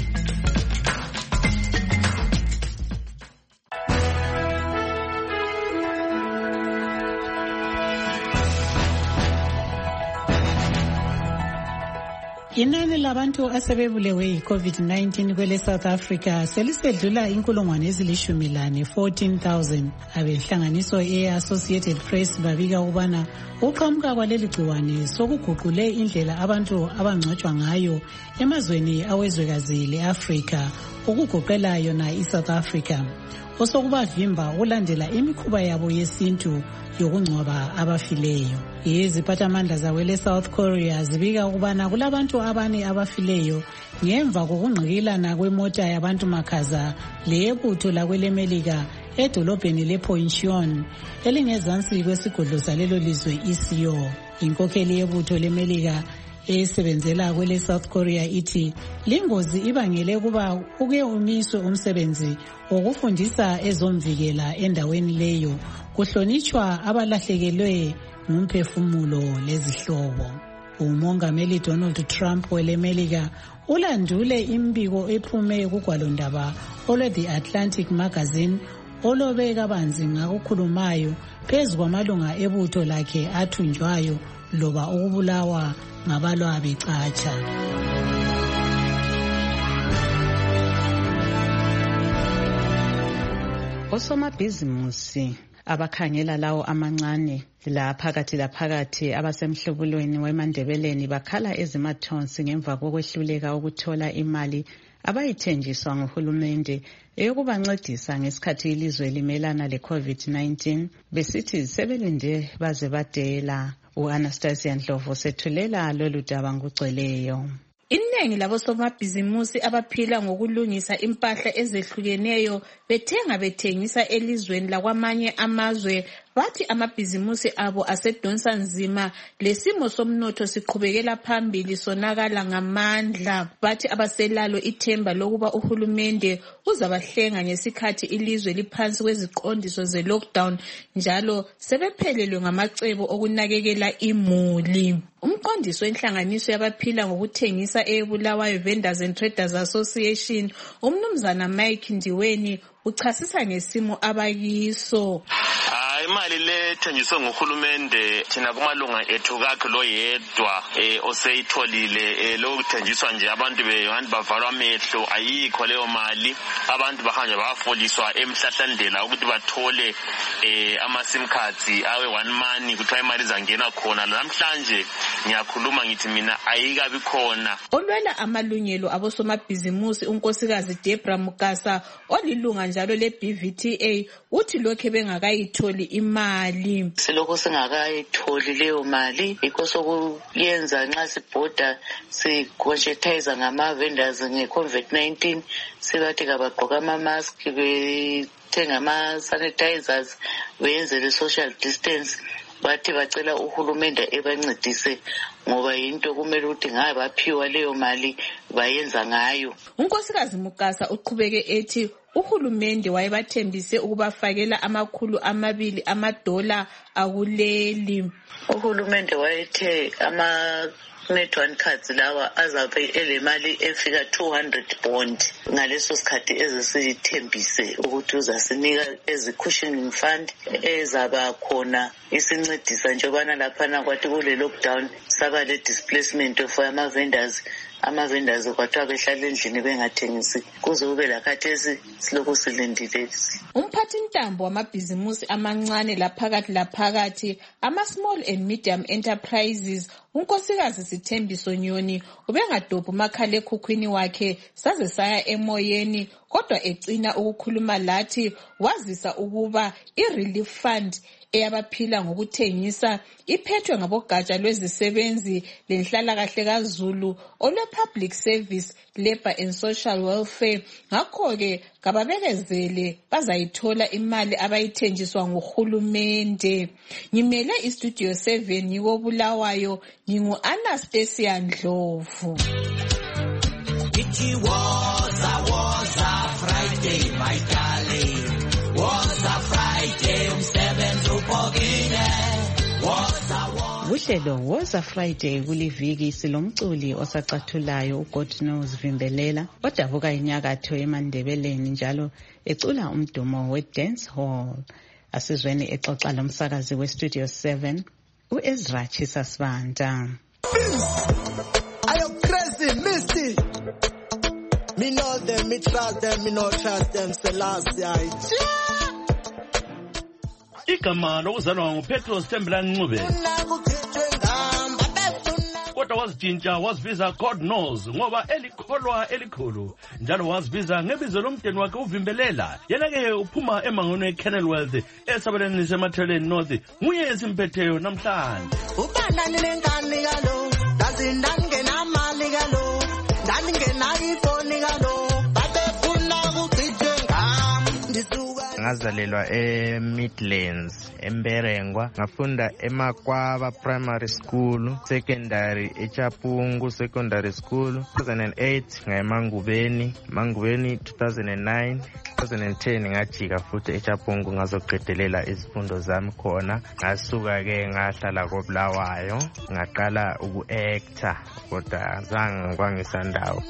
Speaker 25: Inani labantu asebebulewe yi-COVID nineteen kwele South Africa selisedlula inkulungwane ezilishumi lane fourteen thousand. Abenhlanganiso e-Associated Press babika ukubana uqhamuka kwaleli gciwane sokuguqule indlela abantu abangcwatshwa ngayo emazweni awezwekazi le-Africa ukugoqela yona i-South Africa. Osokubavimba ulandela imikhuba yabo yesintu yokungcwaba abafileyo. Iziphathamandla zawele South Korea zibika ukubana kulabantu abane abafileyo ngemva kokungqikilana kwemota yabantu makhaza leyebutho lakwelemelika edolobheni lePoincheon elingezansi kwesigodlo salelo lizwe I C O. Inkokheli yebutho lemelika esebenzela kwele South Korea ithi lingozi ibangele kuba uke umiswe umsebenzi wokufundisa ezomvikela endaweni leyo kuhlonitshwa abalahlekelwe ngumphefumulo lezihlobo. Umongameli Donald Trump welemelika ulandule imbiko ephume kugwalondaba olwe The Atlantic Magazine olobe kabanzi ngakukhulumayo phezu kwamalunga ebutho lakhe athunjwayo loba ukubulawa ngabalwa becatsha.
Speaker 8: Osomabhizimusi abakhangela lawo amancane la phakathi la phakathi abasemhlubulweni weMandebeleni bakhala ezimathonsi ngemva kokwehluleka ukuthola imali abayithenjiswa nguhulumende eyokubancedisa ngesikhathi ilizwe limelana le-COVID nineteen besithi sebelinde baze badela. U-Anastasia Ndlovu sethulela lolu daba ngugcweleyo.
Speaker 10: Iningi labosomabhizimusi abaphila ngokulungisa impahla ezehlukeneyo bethenga bethengisa elizweni lakwamanye amazwe bathi amabhizimusi abo asedonsa nzima lesimo somnotho siqhubekela phambili sonakala ngamandla. Bathi abaselalo ithemba lokuba uhulumende uzabahlenga ngesikhathi ilizwe liphansi kweziqondiso ze-lockdown njalo sebephelelwe ngamacebo okunakekela imuli. Umqondisi wenhlanganiso yabaphila ngokuthengisa eBulawayo Vendors and Traders Association umnumzana Mike Ndiweni uchasisa ngesimo abakiso.
Speaker 11: Imali le thenjiswe nguhulumende thina kumalunga ethu kakhe lo yedwa oseyitholile lo kuthenjiswa nje abantu behantu bavalwa amehlo ayikho leyo mali. Abantu bahanje bafoliswa emhlahlandlela ukuthi bathole ama sim cards awe one money kuthiwa imali zangena khona. Namhlanje ngiyakhuluma ngithi mina ayikabi khona.
Speaker 10: Olwela amalungelo abosomabhizimusi unkosikazi Debra Mukasa olilunga njalo le B V T A uthi lokho bengakayitholi imali.
Speaker 12: Silokho singakayitholi leyo mali yikho sokuyenza nxa sibhoda siconjectize ngama vendors nge-COVID nineteen sibathi kabagqoka ama mask bethenga ama sanitizers benze le social distance. Bathi bacela uhulumende ebancedise ngoba into kumele ukuthi ngabe baphiwa leyo mali bayenza ngayo.
Speaker 10: Unkosikazi Mukasa uqhubeke ethi uhulumende wayebathembise ukubafakela amakhulu amabili amadola akuleli.
Speaker 12: Uhulumende wayethe ama network cards lawa azabe elemali efika two hundred bond ngaleso sikhathi ezisithembise ukuthi uzasinika ezi cushioning fund ezaba khona isincedisa njobana laphana kwathi kule lockdown saba le displacement of ama vendors. Ama vendors kwathiwa behlala endlini bengathengisi kuze kube lakhathesi silokhu silindile.
Speaker 10: Umphathi ntambo wamabhizimusi amancane laphakathi laphakathi ama small and medium enterprises unkosikazi Sithembiso Nyoni ubengadobha umakhala ekhukhwini wakhe saze saya emoyeni kodwa ecina ukukhuluma lathi wazisa ukuba i-relief fund eyabaphila ngokuthengisa iphethwe ngabogatsha lwezisebenzi lenhlala kahle kaZulu olwe public service labor and social welfare. Ngakho ke kababekezele bazayithola imali abayithenjiswa nguhulumende. Ngimele istudio seven ngiko Bulawayo ngingu Anastasia Ndlovu.
Speaker 15: It was a was a Friday my darling was a Friday umsebenzi uphokile was a
Speaker 8: Uhlelo Woza Friday kuliviki silomculi osacathulayo uGod Knows Vimbelela odabuka inyakatho eMandebeleni njalo ecula umdumo we-dance hall. Asizweni exoxa lomsakazi we-Studio seven uEzra Chisasibanda.
Speaker 26: Are you crazy, Misty? Me know them, me trust them, me no trust them, Selassie.
Speaker 27: Igama lokuzalwa nguPetros Tembela Ncube kodwa wazitshintsha wazibiza God Knows ngoba elikholwa elikhulu njalo wazibiza ngebizo lomdeni wakhe uvimbelela. Yena-ke uphuma emangweni eKennelworth esabeleni sematheleni North nguye esimpetheyo namhlanje.
Speaker 26: Ubanani lengane kalo dazindani ngenamali kalo ndani ngenayifoni kalo babefuna ukugijwe ngam ndisuka
Speaker 22: ngazalelwa eMidlands eMberengwa, ngafunda eMakwaba Primary School, secondary eChapungu Secondary School. two thousand eight ngayemangubeni, Mangubeni two thousand nine, two thousand ten ngajika futhi eChapungu ngazoqedelela izifundo zami khona. Ngasuka ke ngahlala koBulawayo ngaqala uku-actor kodwa zange kwangisandawo.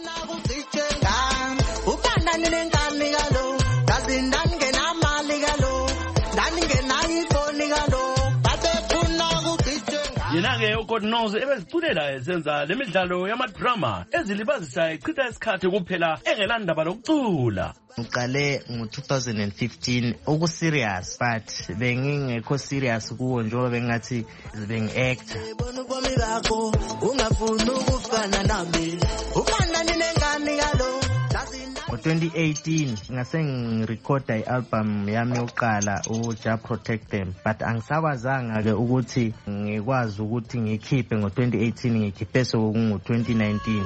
Speaker 27: Yena-ke uGodnoz ebeziculela esenza le midlalo yamadrama ezilibazisa echitha isikhathi kuphela engelandaba lokucula.
Speaker 22: Ngiqale ngo-two thousand fifteen uku-serious but bengingekho serious kuwo njengoba bengathi bengi-actor. Ngo-twenty eighteen ngase ngirekhoda i-album yami yokuqala uJah Protect Them, but angisakwazanga-ke ukuthi ngikwazi ukuthi ngikhiphe ngo-twenty eighteen, ngikhiphe sokungu-twenty nineteen.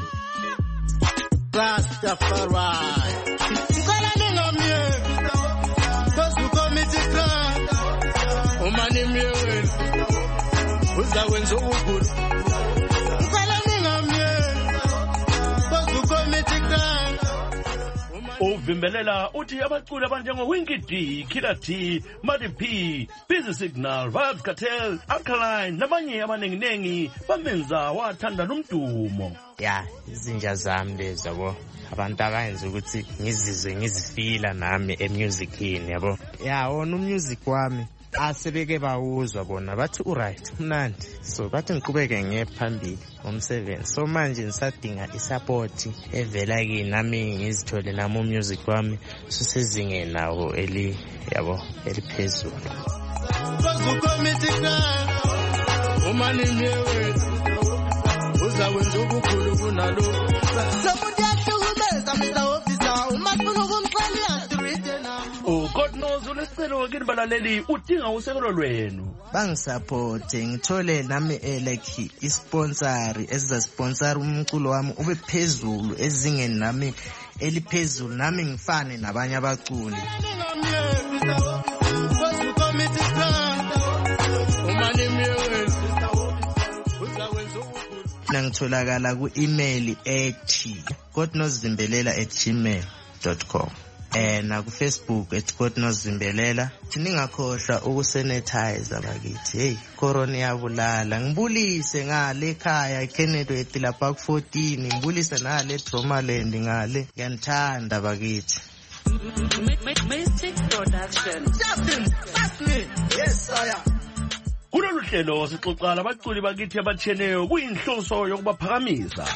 Speaker 27: Uvimbelela uthi abaculi abanjengo Winky D, Killer T, Muddy P, Busy Signal, Vibes Cartel, Alkaline nabanye abanenginengi bamenza wathanda nomdumo.
Speaker 22: Ya, izinja zami lezi yabo. Abantu abayenza ukuthi ngizizwe ngizifila nami emusicini yabo. Ya, wona umusic wami asebeke bawuzwa bona bathi uright mnandi, so bathi ngiqhubeke ngiye phambili ngomsebenzi. So manje ngisadinga isupport evela kimi nami ngizithole nami umusic wami susezingeni nawo eli yabo eliphezulu. Umani myewe uzawenza ukukhulu kunalo. Somuntu yahlukumeza mina ofisa umafuna ukumxelela uGodnoz unesicelo kini balaleli udinga usekelo lwenu. Bangisupporte ngithole nami like isponsor ezizasponsor umculo wami ube phezulu ezingeni nami eliphezulu nami ngifane nabanye abaculi. Nangitholakala ku-email ethi godnozimbelela at gmail dot com. Eh na ku Facebook at godnozimbelela. Ningakhohlwa ukusanitize bakithi. Hey, corona yabulala. Ngibulise ngale ekhaya eKennedy lapha ku fourteen, ngibulise nale Dromaland ngale. Ngiyanthanda bakithi. Mystic Production. Justin, that's me. Yes, I am.
Speaker 27: Kulolu hlelo sixoxa labaculi bakithi abatheneyo kuyinhloso yokubaphakamisa.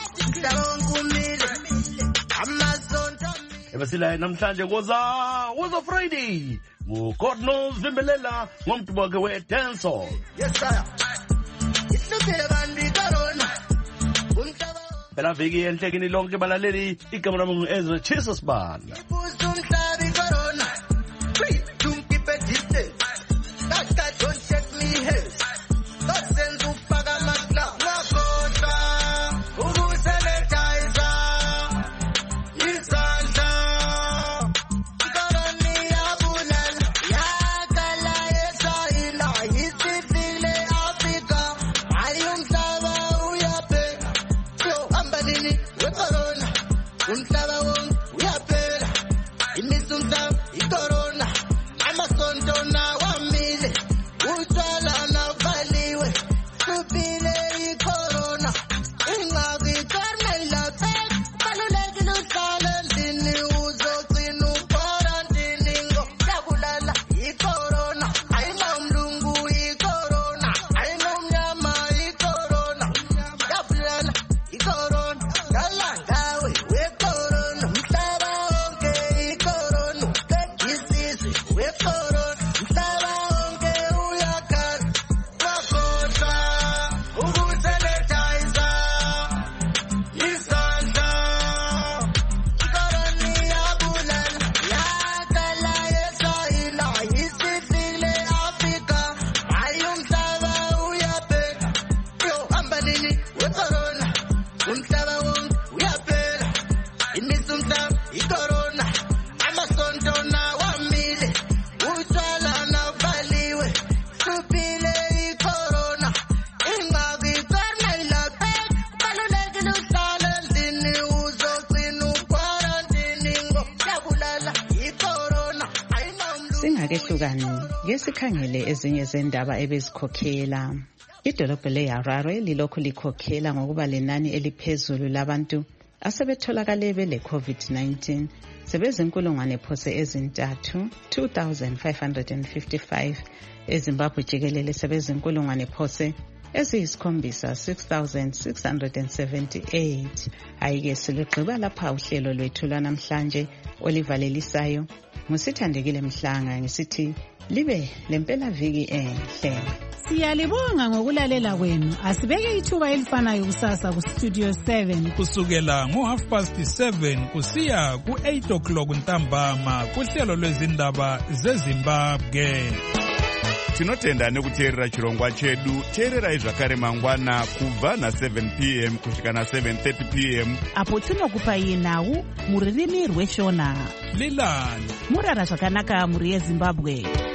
Speaker 27: Ebasila namhlanje koza Woza Friday nguGodnoz Vimbelela ngomdumo wakhe we-dancehall. Yes sir. Phela viki enhlekeni lonke balaleli igama lami ngu-Ezra Jesus Banda.
Speaker 15: Umhlaba wonke uyaphela.
Speaker 8: Akehlukani ke sikhangele ezinye zendaba ebezikhokhela. Idolobha leHarare lilokhu likhokhela ngokuba lenani eliphezulu labantu asebetholakale bele COVID nineteen sebezinkulungwane phose ezintathu two thousand five hundred fifty-five, eZimbabwe jikelele sebezinkulungwane phose eziyisikhombisa six thousand six hundred seventy-eight. Ayike siligqiba lapha uhlelo lwethu lwanamhlanje olivalelisayo ngusithandekile Mhlanga ngisithi libe lempela viki enhle.
Speaker 25: Siyalibonga ngokulalela kwenu. Asibeke ithuba elifanayo kusasa ku Studio seven
Speaker 4: kusukela ngo half past seven kusiya ku eight o'clock ntambama kuhlelo lwezindaba zeZimbabwe.
Speaker 1: Tinotenda nekuteerera chirongwa chedu. Teererai zvakare mangwana kubva na seven p m kusvika na seven thirty p m
Speaker 2: apo tinokupai nhau muririmi rweshona.
Speaker 4: Lilani
Speaker 2: murara zvakanaka muri yeZimbabwe.